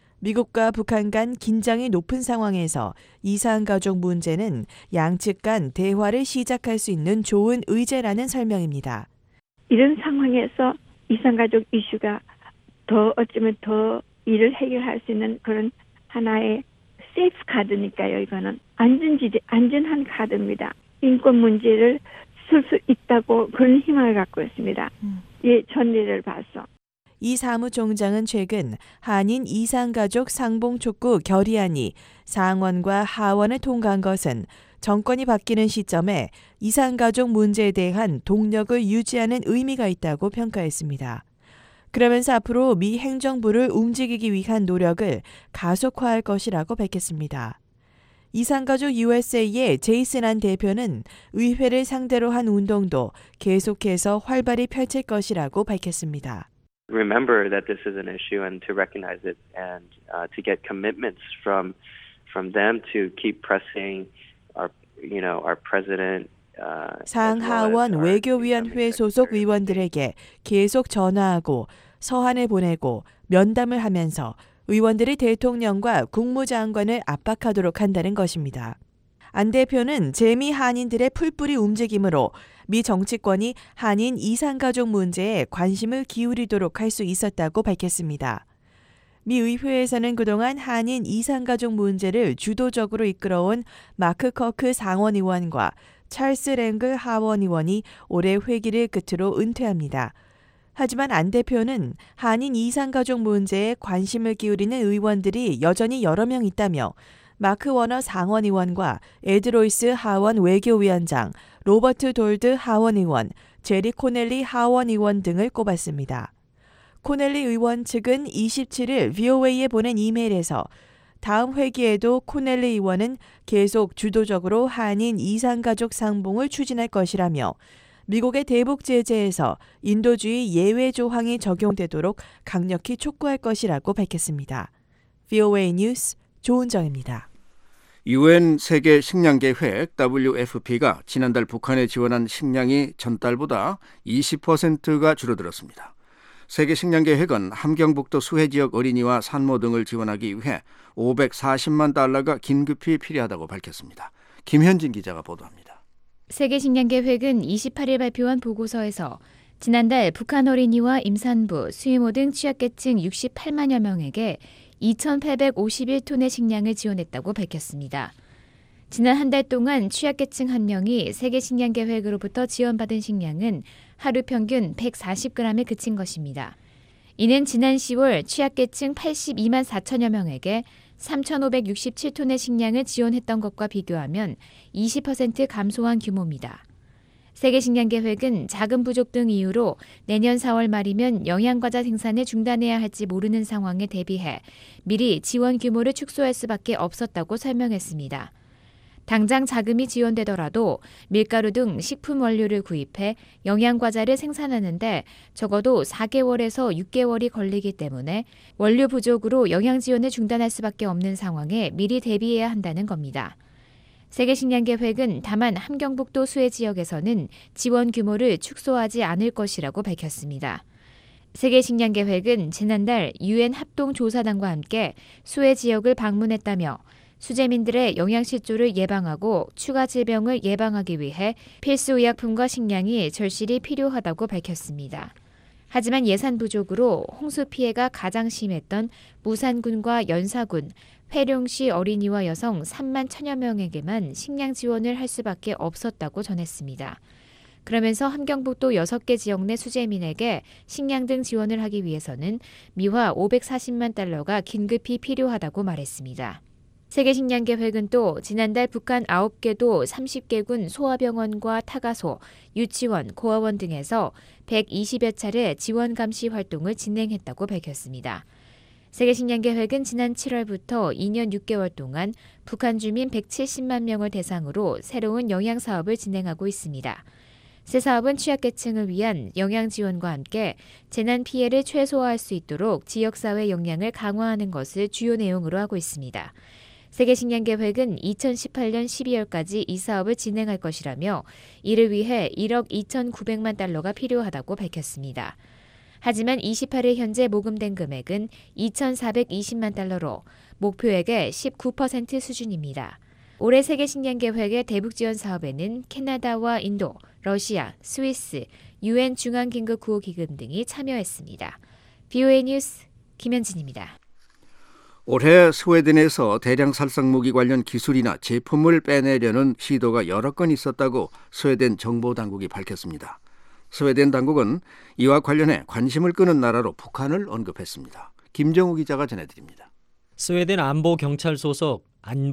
미국과 북한 간 긴장이 높은 상황에서 이산가족 문제는 양측 간 대화를 시작할 수 있는 좋은 의제라는 설명입니다. 이런 상황에서 이산가족 이슈가 어쩌면 더 일을 해결할 수 있는 그런 하나의 세이프 카드니까요. 이거는 안전한 카드입니다. 인권 문제를 쓸 수 있다고 그런 희망을 갖고 있습니다. 전례를 봐서. 이 사무총장은 최근 한인 이산가족 상봉 촉구 결의안이 상원과 하원을 통과한 것은 정권이 바뀌는 시점에 이산가족 문제에 대한 동력을 유지하는 의미가 있다고 평가했습니다. 그러면서 앞으로 미 행정부를 움직이기 위한 노력을 가속화할 것이라고 밝혔습니다. 이산가족 USA의 제이슨 안 대표는 의회를 상대로 한 운동도 계속해서 활발히 펼칠 것이라고 밝혔습니다. Remember that this is an issue and to recognize it and to get commitments from them to keep pressing our president. 상하원 외교위원회 소속 의원들에게 계속 전화하고 서한을 보내고 면담을 하면서 의원들이 대통령과 국무장관을 압박하도록 한다는 것입니다. 안 대표는 재미 한인들의 풀뿌리 움직임으로 미 정치권이 한인 이산가족 문제에 관심을 기울이도록 할 수 있었다고 밝혔습니다. 미 의회에서는 그동안 한인 이산가족 문제를 주도적으로 이끌어온 마크 커크 상원의원과 찰스 랭글 하원의원이 올해 회기를 끝으로 은퇴합니다. 하지만 안 대표는 한인 이산가족 문제에 관심을 기울이는 의원들이 여전히 여러 명 있다며 마크 워너 상원의원과 에드 로이스 하원 외교위원장, 로버트 돌드 하원의원, 제리 코넬리 하원의원 등을 꼽았습니다. 코넬리 의원 측은 27일 VOA에 보낸 이메일에서 다음 회기에도 코넬리 의원은 계속 주도적으로 한인 이산가족 상봉을 추진할 것이라며 미국의 대북 제재에서 인도주의 예외 조항이 적용되도록 강력히 촉구할 것이라고 밝혔습니다. VOA 뉴스 조은정입니다. UN 세계 식량 계획 WFP가 지난달 북한에 지원한 식량이 전달보다 20%가 줄어들었습니다. 세계식량계획은 함경북도 수해지역 어린이와 산모 등을 지원하기 위해 540만 달러가 긴급히 필요하다고 밝혔습니다. 김현진 기자가 보도합니다. 세계식량계획은 28일 발표한 보고서에서 지난달 북한 어린이와 임산부, 수유모 등 취약계층 68만여 명에게 2,851톤의 식량을 지원했다고 밝혔습니다. 지난 한 달 동안 취약계층 1명이 세계식량계획으로부터 지원받은 식량은 하루 평균 140g에 그친 것입니다. 이는 지난 10월 취약계층 82만 4천여 명에게 3,567톤의 식량을 지원했던 것과 비교하면 20% 감소한 규모입니다. 세계식량계획은 자금 부족 등 이유로 내년 4월 말이면 영양과자 생산을 중단해야 할지 모르는 상황에 대비해 미리 지원 규모를 축소할 수밖에 없었다고 설명했습니다. 당장 자금이 지원되더라도 밀가루 등 식품 원료를 구입해 영양과자를 생산하는데 적어도 4개월에서 6개월이 걸리기 때문에 원료 부족으로 영양 지원을 중단할 수밖에 없는 상황에 미리 대비해야 한다는 겁니다. 세계식량계획은 다만 함경북도 수해 지역에서는 지원 규모를 축소하지 않을 것이라고 밝혔습니다. 세계식량계획은 지난달 유엔 합동조사단과 함께 수해 지역을 방문했다며 수재민들의 영양실조를 예방하고 추가 질병을 예방하기 위해 필수 의약품과 식량이 절실히 필요하다고 밝혔습니다. 하지만 예산 부족으로 홍수 피해가 가장 심했던 무산군과 연사군, 회룡시 어린이와 여성 3만 1천여 명에게만 식량 지원을 할 수밖에 없었다고 전했습니다. 그러면서 함경북도 6개 지역 내 수재민에게 식량 등 지원을 하기 위해서는 미화 540만 달러가 긴급히 필요하다고 말했습니다. 세계식량계획은 또 지난달 북한 9개도 30개군 소아병원과 타가소, 유치원, 고아원 등에서 120여 차례 지원 감시 활동을 진행했다고 밝혔습니다. 세계식량계획은 지난 7월부터 2년 6개월 동안 북한 주민 170만 명을 대상으로 새로운 영양 사업을 진행하고 있습니다. 새 사업은 취약계층을 위한 영양 지원과 함께 재난 피해를 최소화할 수 있도록 지역사회 역량을 강화하는 것을 주요 내용으로 하고 있습니다. 세계식량계획은 2018년 12월까지 이 사업을 진행할 것이라며 이를 위해 1억 2,900만 달러가 필요하다고 밝혔습니다. 하지만 28일 현재 모금된 금액은 2,420만 달러로 목표액의 19% 수준입니다. 올해 세계식량계획의 대북지원 사업에는 캐나다와 인도, 러시아, 스위스, 유엔 중앙긴급구호기금 등이 참여했습니다. BOA 뉴스 김현진입니다. 올해 스웨덴에서 대량 살상무기 관련 기술이나 제품을 빼내려는 시도가 여러 건 있었다고 스웨덴 정보당국이 밝혔습니다. 스웨덴 당국은 이와 관련해 관심을 끄는 나라로 북한을 언급했습니다. 김정우 기자가 전해드립니다. 스웨덴 안보경찰 소속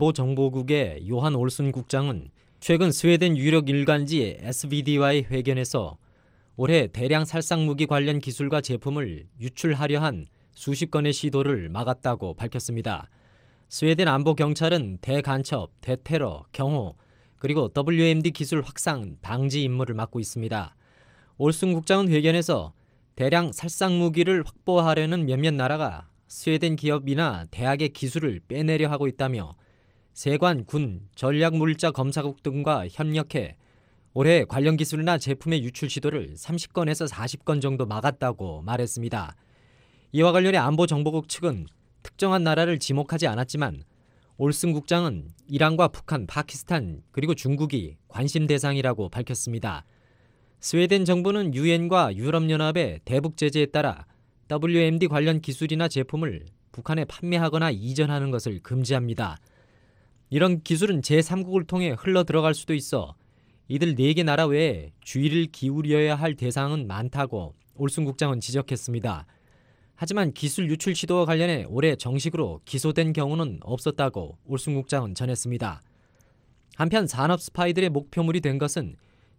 안보정보국의 요한 올슨 국장은 최근 스웨덴 유력 일간지 SVD와의 회견에서 올해 대량 살상무기 관련 기술과 제품을 유출하려 한 수십 건의 시도를 막았다고 밝혔습니다. 스웨덴 안보경찰은 대간첩, 대테러, 경호, 그리고 WMD 기술 확산 방지 임무를 맡고 있습니다. 올슨 국장은 회견에서 대량 살상무기를 확보하려는 몇몇 나라가 스웨덴 기업이나 대학의 기술을 빼내려 하고 있다며 세관, 군, 전략물자 검사국 등과 협력해 올해 관련 기술이나 제품의 유출 시도를 30건에서 40건 정도 막았다고 말했습니다. 이와 관련해 안보정보국 측은 특정한 나라를 지목하지 않았지만 올슨 국장은 이란과 북한, 파키스탄 그리고 중국이 관심 대상이라고 밝혔습니다. 스웨덴 정부는 유엔과 유럽연합의 대북 제재에 따라 WMD 관련 기술이나 제품을 북한에 판매하거나 이전하는 것을 금지합니다. 이런 기술은 제3국을 통해 흘러 들어갈 수도 있어 이들 4개 나라 외에 주의를 기울여야 할 대상은 많다고 올슨 국장은 지적했습니다. 하지만 기술 유출 시도와 관련해 올해 정식으로 기소된 경우는 없었다고 올슨 국장은 전했습니다. 한편 산업 스파이들의 목표물이 된 것은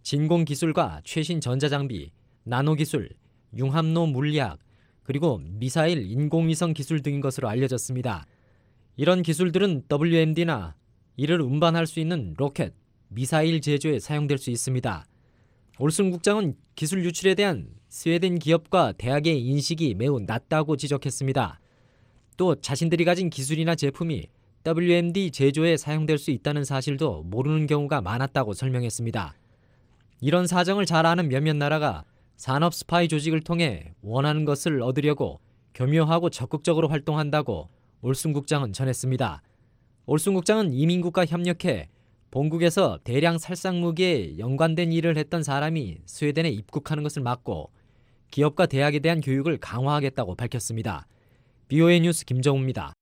진공기술과 최신 전자장비, 나노기술, 융합로 물리학, 그리고 미사일 인공위성 기술 등인 것으로 알려졌습니다. 이런 기술들은 WMD나 이를 운반할 수 있는 로켓, 미사일 제조에 사용될 수 있습니다. 올슨 국장은 기술 유출에 대한 스웨덴 기업과 대학의 인식이 매우 낮다고 지적했습니다. 또 자신들이 가진 기술이나 제품이 WMD 제조에 사용될 수 있다는 사실도 모르는 경우가 많았다고 설명했습니다. 이런 사정을 잘 아는 몇몇 나라가 산업 스파이 조직을 통해 원하는 것을 얻으려고 교묘하고 적극적으로 활동한다고 올슨 국장은 전했습니다. 올슨 국장은 이민국과 협력해 본국에서 대량 살상 무기에 연관된 일을 했던 사람이 스웨덴에 입국하는 것을 막고 기업과 대학에 대한 교육을 강화하겠다고 밝혔습니다. BOA 뉴스 김정우입니다.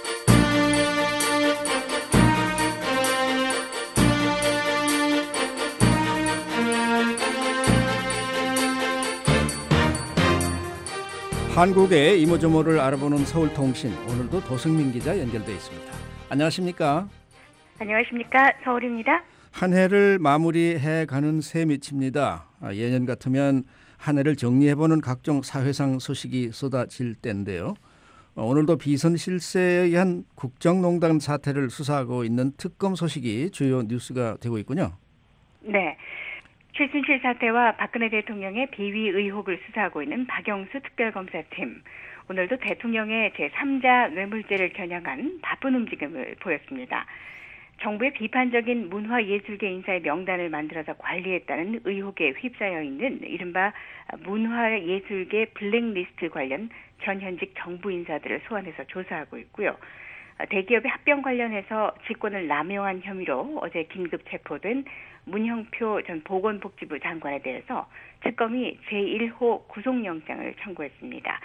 한국의 이모저모를 알아보는 서울통신, 오늘도 도승민 기자 연결돼 있습니다. 안녕하십니까? 안녕하십니까? 서울입니다. 한 해를 마무리해 가는 새밑입니다. 예년 같으면 한 해를 정리해보는 각종 사회상 소식이 쏟아질 때인데요. 오늘도 비선 실세에 의한 국정농단 사태를 수사하고 있는 특검 소식이 주요 뉴스가 되고 있군요. 네. 최순실 사태와 박근혜 대통령의 비위 의혹을 수사하고 있는 박영수 특별검사팀. 오늘도 대통령의 제3자 뇌물죄를 겨냥한 바쁜 움직임을 보였습니다. 정부의 비판적인 문화예술계 인사의 명단을 만들어서 관리했다는 의혹에 휩싸여 있는 이른바 문화예술계 블랙리스트 관련 전현직 정부 인사들을 소환해서 조사하고 있고요. 대기업의 합병 관련해서 직권을 남용한 혐의로 어제 긴급 체포된 문형표 전 보건복지부 장관에 대해서 특검이 제1호 구속영장을 청구했습니다.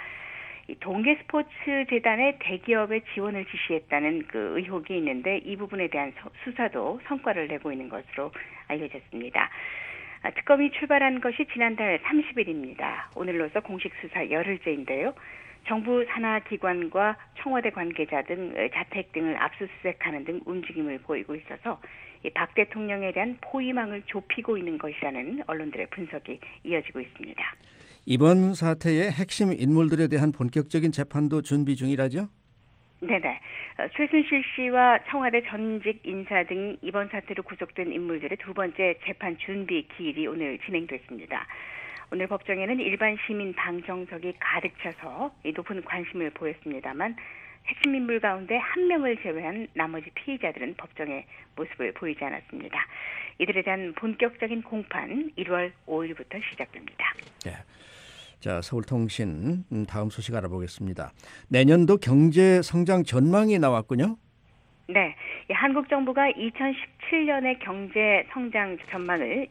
동계스포츠재단의 대기업의 지원을 지시했다는 그 의혹이 있는데 이 부분에 대한 수사도 성과를 내고 있는 것으로 알려졌습니다. 특검이 출발한 것이 지난달 30일입니다. 오늘로서 공식 수사 열흘째인데요. 정부 산하기관과 청와대 관계자 등 자택 등을 압수수색하는 등 움직임을 보이고 있어서 박 대통령에 대한 포위망을 좁히고 있는 것이라는 언론들의 분석이 이어지고 있습니다. 이번 사태의 핵심 인물들에 대한 본격적인 재판도 준비 중이라죠? 네네. 최순실 씨와 청와대 전직 인사 등 이번 사태로 구속된 인물들의 두 번째 재판 준비 기일이 오늘 진행됐습니다. 오늘 법정에는 일반 시민 방정석이 가득 차서 높은 관심을 보였습니다만 핵심 인물 가운데 한 명을 제외한 나머지 피의자들은 법정에 모습을 보이지 않았습니다. 이들에 대한 본격적인 공판 1월 5일부터 시작됩니다. 네. 자, 서울통신 다음 소식 알아보겠습니다. 내년도 경제 성장 전망이 나왔군요. 네, 한국 정부가 2017년의 경제 성장 전망을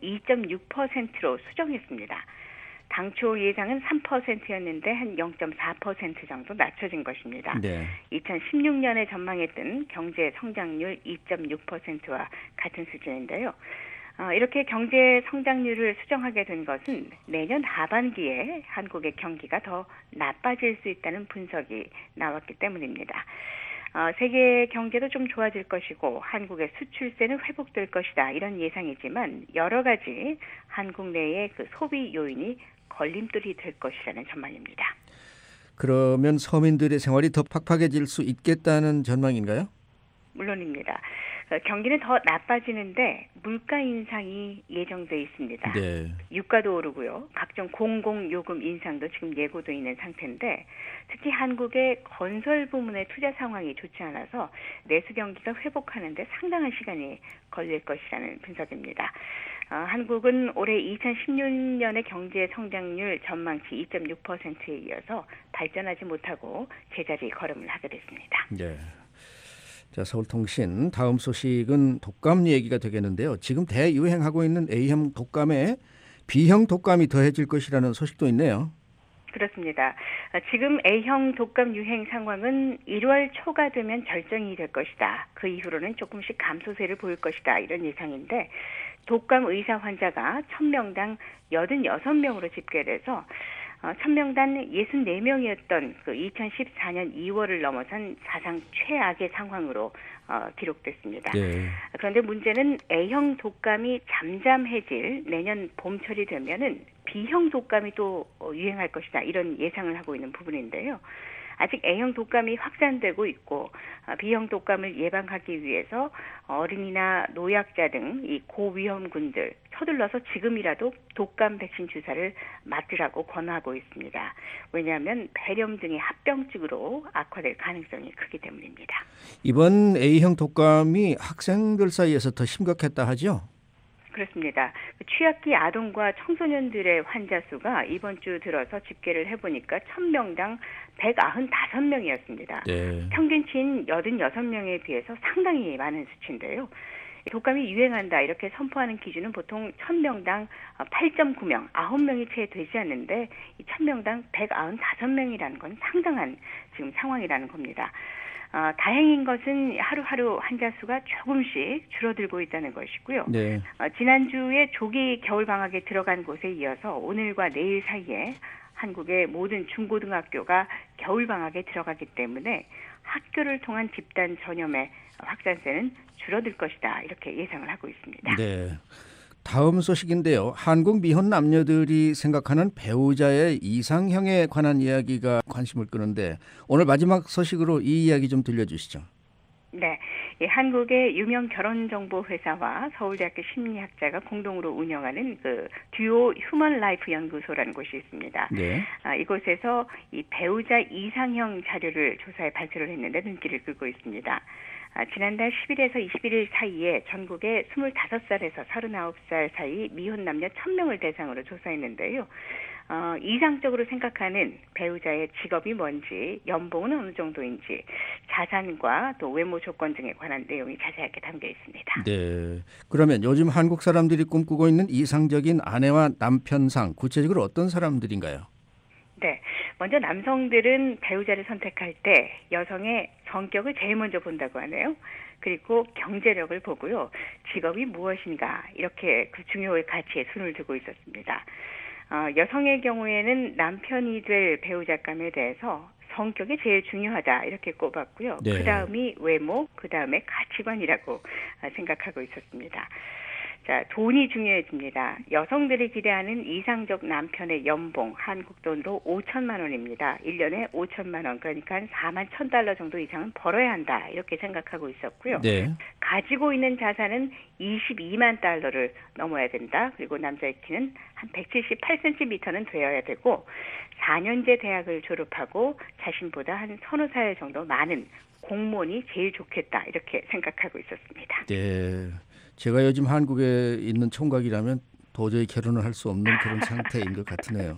2.6%로 수정했습니다. 당초 예상은 3%였는데 한 0.4% 정도 낮춰진 것입니다. 네. 2016년에 전망했던 경제 성장률 2.6%와 같은 수준인데요. 이렇게 경제 성장률을 수정하게 된 것은 내년 하반기에 한국의 경기가 더 나빠질 수 있다는 분석이 나왔기 때문입니다. 세계 경제도 좀 좋아질 것이고 한국의 수출세는 회복될 것이다 이런 예상이지만 여러 가지 한국 내의 그 소비 요인이 걸림돌이 될 것이라는 전망입니다. 그러면 서민들의 생활이 더 팍팍해질 수 있겠다는 전망인가요? 물론입니다. 경기는 더 나빠지는데 물가 인상이 예정돼 있습니다. 네. 유가도 오르고요. 각종 공공요금 인상도 지금 예고돼 있는 상태인데 특히 한국의 건설 부문의 투자 상황이 좋지 않아서 내수 경기가 회복하는데 상당한 시간이 걸릴 것이라는 분석입니다. 한국은 올해 2016년의 경제 성장률 전망치 2.6%에 이어서 발전하지 못하고 제자리 걸음을 하게 됐습니다. 네. 자, 서울통신 다음 소식은 독감 얘기가 되겠는데요. 지금 대유행하고 있는 A형 독감에 B형 독감이 더해질 것이라는 소식도 있네요. 그렇습니다. 지금 A형 독감 유행 상황은 1월 초가 되면 절정이 될 것이다. 그 이후로는 조금씩 감소세를 보일 것이다. 이런 예상인데 독감 의사 환자가 1000명당 86명으로 집계돼서 1000명당 64명이었던 그 2014년 2월을 넘어선 사상 최악의 상황으로 기록됐습니다. 네. 그런데 문제는 A형 독감이 잠잠해질 내년 봄철이 되면은 B형 독감이 또 유행할 것이다. 이런 예상을 하고 있는 부분인데요. 아직 A형 독감이 확산되고 있고 B형 독감을 예방하기 위해서 어린이나 노약자 등 이 고위험군들 서둘러서 지금이라도 독감 백신 주사를 맞으라고 권하고 있습니다. 왜냐하면 폐렴 등의 합병증으로 악화될 가능성이 크기 때문입니다. 이번 A형 독감이 학생들 사이에서 더 심각했다 하죠? 그렇습니다. 취약기 아동과 청소년들의 환자 수가 이번 주 들어서 집계를 해보니까 1000명당 195명이었습니다. 네. 평균치인 86명에 비해서 상당히 많은 수치인데요. 독감이 유행한다 이렇게 선포하는 기준은 보통 1000명당 8.9명, 9명이 채 되지 않는데 이 1000명당 195명이라는 건 상당한 지금 상황이라는 겁니다. 다행인 것은 하루하루 환자 수가 조금씩 줄어들고 있다는 것이고요. 네. 지난주에 조기 겨울방학에 들어간 곳에 이어서 오늘과 내일 사이에 한국의 모든 중고등학교가 겨울방학에 들어가기 때문에 학교를 통한 집단 전염의 확산세는 줄어들 것이다 이렇게 예상을 하고 있습니다. 네. 다음 소식인데요. 한국 미혼 남녀들이 생각하는 배우자의 이상형에 관한 이야기가 관심을 끄는데 오늘 마지막 소식으로 이 이야기 좀 들려주시죠. 네, 한국의 유명 결혼정보회사와 서울대학교 심리학자가 공동으로 운영하는 그 듀오 휴먼 라이프 연구소라는 곳이 있습니다. 네. 이곳에서 이 배우자 이상형 자료를 조사해 발표를 했는데 눈길을 끌고 있습니다. 지난달 10일에서 21일 사이에 전국의 25살에서 39살 사이 미혼 남녀 1000명을 대상으로 조사했는데요. 이상적으로 생각하는 배우자의 직업이 뭔지, 연봉은 어느 정도인지, 자산과 또 외모 조건 등에 관한 내용이 자세하게 담겨 있습니다. 네. 그러면 요즘 한국 사람들이 꿈꾸고 있는 이상적인 아내와 남편상, 구체적으로 어떤 사람들인가요? 네. 먼저 남성들은 배우자를 선택할 때 여성의 성격을 제일 먼저 본다고 하네요. 그리고 경제력을 보고요. 직업이 무엇인가 이렇게 그 중요한 가치에 손을 두고 있었습니다. 여성의 경우에는 남편이 될 배우자감에 대해서 성격이 제일 중요하다 이렇게 꼽았고요. 네. 그다음이 외모, 그다음에 가치관이라고 생각하고 있었습니다. 자, 돈이 중요해집니다. 여성들이 기대하는 이상적 남편의 연봉, 한국 돈으로 5천만 원입니다. 1년에 5천만 원, 그러니까 한 4만 1,000달러 정도 이상은 벌어야 한다. 이렇게 생각하고 있었고요. 네. 가지고 있는 자산은 22만 달러를 넘어야 된다. 그리고 남자의 키는 한 178cm는 되어야 되고 4년제 대학을 졸업하고 자신보다 한 서너 살 정도 많은 공무원이 제일 좋겠다. 이렇게 생각하고 있었습니다. 네. 제가 요즘 한국에 있는 총각이라면 도저히 결혼을 할 수 없는 그런 상태인 것 같으네요.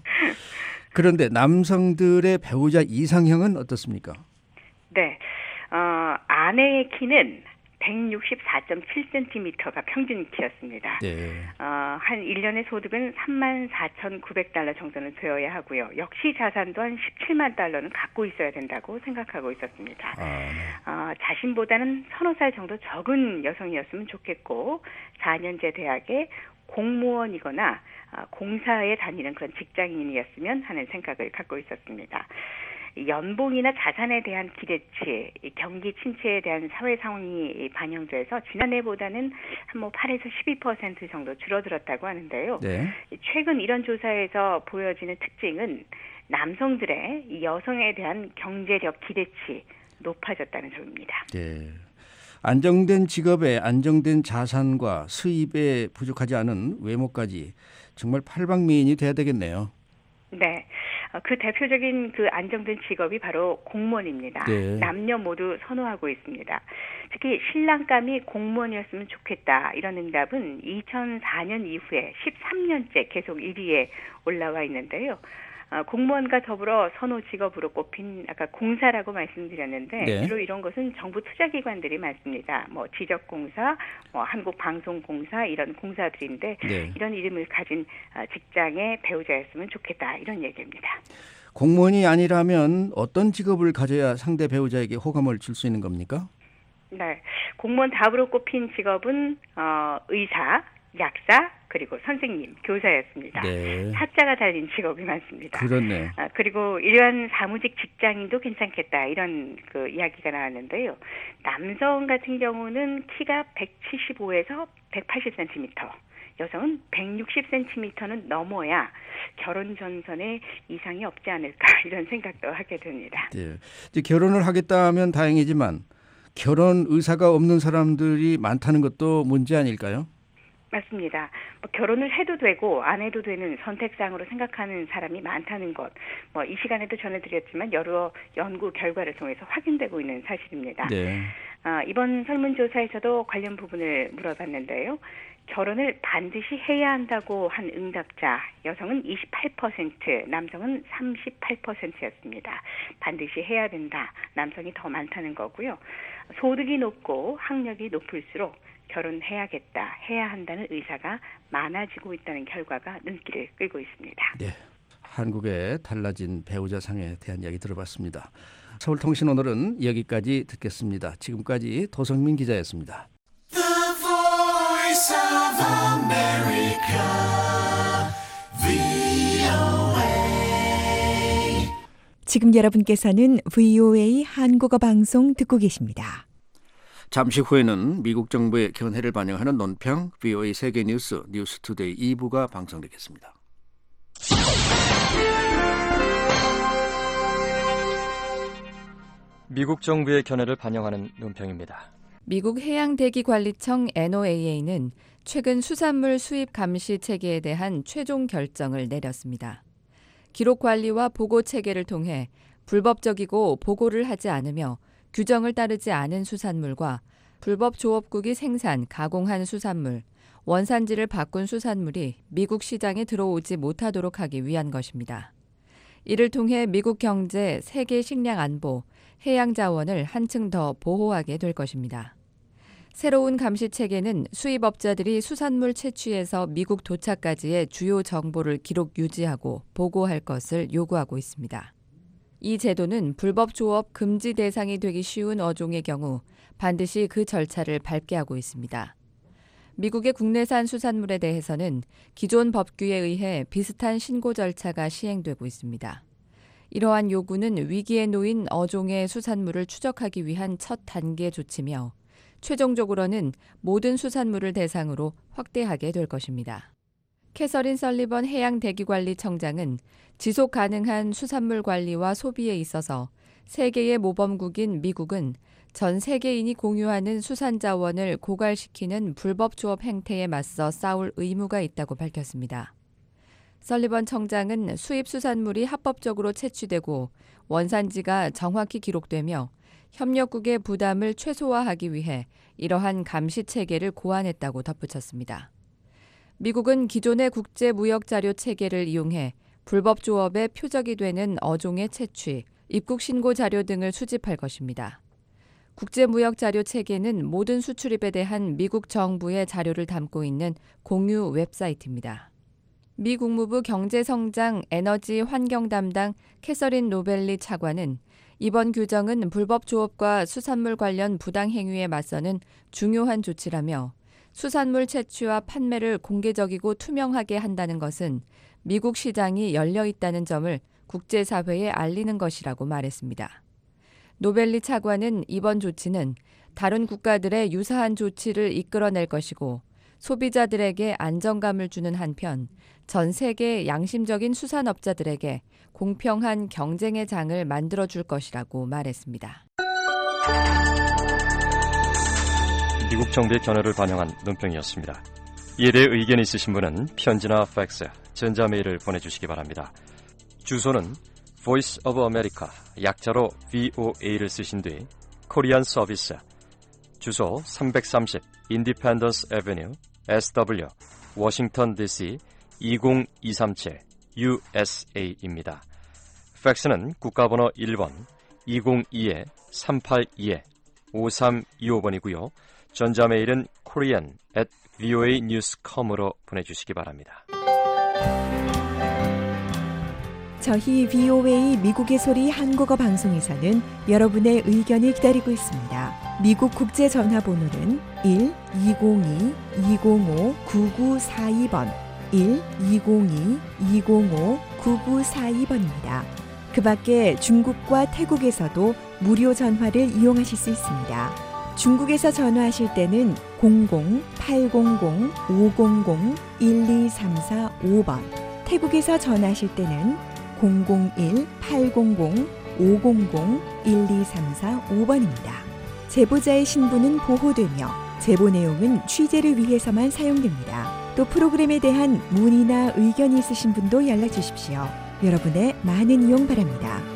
그런데 남성들의 배우자 이상형은 어떻습니까? 네, 아내의 키는 164.7cm가 평균 키였습니다. 네. 한 1년의 소득은 34,900달러 정도는 되어야 하고요. 역시 자산도 한 17만 달러는 갖고 있어야 된다고 생각하고 있었습니다. 자신보다는 서너 살 정도 적은 여성이었으면 좋겠고 4년제 대학에 공무원이거나 공사에 다니는 그런 직장인이었으면 하는 생각을 갖고 있었습니다. 연봉이나 자산에 대한 기대치, 경기 침체에 대한 사회 상황이 반영돼서 지난해보다는 한 8에서 12% 정도 줄어들었다고 하는데요. 네. 최근 이런 조사에서 보여지는 특징은 남성들의 이 여성에 대한 경제력 기대치 높아졌다는 점입니다. 네. 안정된 직업에 안정된 자산과 수입에 부족하지 않은 외모까지 정말 팔방미인이 돼야 되겠네요. 네. 그 대표적인 그 안정된 직업이 바로 공무원입니다. 네. 남녀 모두 선호하고 있습니다. 특히 신랑감이 공무원이었으면 좋겠다 이런 응답은 2004년 이후에 13년째 계속 1위에 올라와 있는데요. 공무원과 더불어 선호 직업으로 꼽힌 아까 공사라고 말씀드렸는데 네. 주로 이런 것은 정부 투자기관들이 많습니다. 지적공사, 한국방송공사 이런 공사들인데 네. 이런 이름을 가진 직장의 배우자였으면 좋겠다 이런 얘기입니다. 공무원이 아니라면 어떤 직업을 가져야 상대 배우자에게 호감을 줄 수 있는 겁니까? 네, 공무원 다음으로 꼽힌 직업은 의사, 약사, 그리고 선생님, 교사였습니다. 네. 사자가 달린 직업이 많습니다. 그렇네. 그리고 일반 사무직 직장인도 괜찮겠다 이런 그 이야기가 나왔는데요. 남성 같은 경우는 키가 175에서 180cm, 여성은 160cm는 넘어야 결혼 전선에 이상이 없지 않을까 이런 생각도 하게 됩니다. 네. 이제 결혼을 하겠다 하면 다행이지만 결혼 의사가 없는 사람들이 많다는 것도 문제 아닐까요? 맞습니다. 결혼을 해도 되고 안 해도 되는 선택상으로 생각하는 사람이 많다는 것, 이 시간에도 전해드렸지만 여러 연구 결과를 통해서 확인되고 있는 사실입니다. 네. 이번 설문조사에서도 관련 부분을 물어봤는데요. 결혼을 반드시 해야 한다고 한 응답자, 여성은 28%, 남성은 38%였습니다. 반드시 해야 된다, 남성이 더 많다는 거고요. 소득이 높고 학력이 높을수록 결혼해야겠다, 해야 한다는 의사가 많아지고 있다는 결과가 눈길을 끌고 있습니다. 네, 한국의 달라진 배우자상에 대한 이야기 들어봤습니다. 서울통신 오늘은 여기까지 듣겠습니다. 지금까지 도성민 기자였습니다. The Voice of America, VOA. 지금 여러분께서는 VOA 한국어 방송 듣고 계십니다. 잠시 후에는 미국 정부의 견해를 반영하는 논평 VOA 세계뉴스 뉴스투데이 2부가 방송되겠습니다. 미국 정부의 견해를 반영하는 논평입니다. 미국 해양대기관리청 NOAA는 최근 수산물 수입 감시 체계에 대한 최종 결정을 내렸습니다. 기록 관리와 보고 체계를 통해 불법적이고 보고를 하지 않으며 규정을 따르지 않은 수산물과 불법 조업국이 생산, 가공한 수산물, 원산지를 바꾼 수산물이 미국 시장에 들어오지 못하도록 하기 위한 것입니다. 이를 통해 미국 경제, 세계 식량 안보, 해양 자원을 한층 더 보호하게 될 것입니다. 새로운 감시 체계는 수입업자들이 수산물 채취에서 미국 도착까지의 주요 정보를 기록 유지하고 보고할 것을 요구하고 있습니다. 이 제도는 불법 조업 금지 대상이 되기 쉬운 어종의 경우 반드시 그 절차를 밟게 하고 있습니다. 미국의 국내산 수산물에 대해서는 기존 법규에 의해 비슷한 신고 절차가 시행되고 있습니다. 이러한 요구는 위기에 놓인 어종의 수산물을 추적하기 위한 첫 단계 조치며 최종적으로는 모든 수산물을 대상으로 확대하게 될 것입니다. 캐서린 설리번 해양대기관리청장은 지속 가능한 수산물 관리와 소비에 있어서 세계의 모범국인 미국은 전 세계인이 공유하는 수산 자원을 고갈시키는 불법 조업 행태에 맞서 싸울 의무가 있다고 밝혔습니다. 설리번 청장은 수입 수산물이 합법적으로 채취되고 원산지가 정확히 기록되며 협력국의 부담을 최소화하기 위해 이러한 감시 체계를 고안했다고 덧붙였습니다. 미국은 기존의 국제무역자료 체계를 이용해 불법 조업의 표적이 되는 어종의 채취, 입국 신고 자료 등을 수집할 것입니다. 국제무역자료 체계는 모든 수출입에 대한 미국 정부의 자료를 담고 있는 공유 웹사이트입니다. 미 국무부 경제성장 에너지 환경 담당 캐서린 노벨리 차관은 이번 규정은 불법 조업과 수산물 관련 부당 행위에 맞서는 중요한 조치라며 수산물 채취와 판매를 공개적이고 투명하게 한다는 것은 미국 시장이 열려 있다는 점을 국제사회에 알리는 것이라고 말했습니다. 노벨리 차관은 이번 조치는 다른 국가들의 유사한 조치를 이끌어낼 것이고 소비자들에게 안정감을 주는 한편 전 세계 양심적인 수산업자들에게 공평한 경쟁의 장을 만들어줄 것이라고 말했습니다. 미국 정부의 견해를 반영한 논평이었습니다. 이에 대해 의견이 있으신 분은 편지나 팩스, 전자메일을 보내주시기 바랍니다. 주소는 Voice of America, 약자로 VOA를 쓰신 뒤 코리안 서비스, 주소 330 Independence Avenue, SW, 워싱턴 DC 20237 USA입니다. 팩스는 국가번호 1번 202-382-5325번이고요. 전자메일은 korean@voanews.com으로 보내주시기 바랍니다. 저희 VOA 미국의 소리 한국어 방송에서는 여러분의 의견을 기다리고 있습니다. 미국 국제전화번호는 1-202-205-9942번 1-202-205-9942번입니다. 그 밖에 중국과 태국에서도 무료 전화를 이용하실 수 있습니다. 중국에서 전화하실 때는 00-800-500-1234-5번, 태국에서 전화하실 때는 001-800-500-1234-5번입니다. 제보자의 신분은 보호되며 제보 내용은 취재를 위해서만 사용됩니다. 또 프로그램에 대한 문의나 의견이 있으신 분도 연락 주십시오. 여러분의 많은 이용 바랍니다.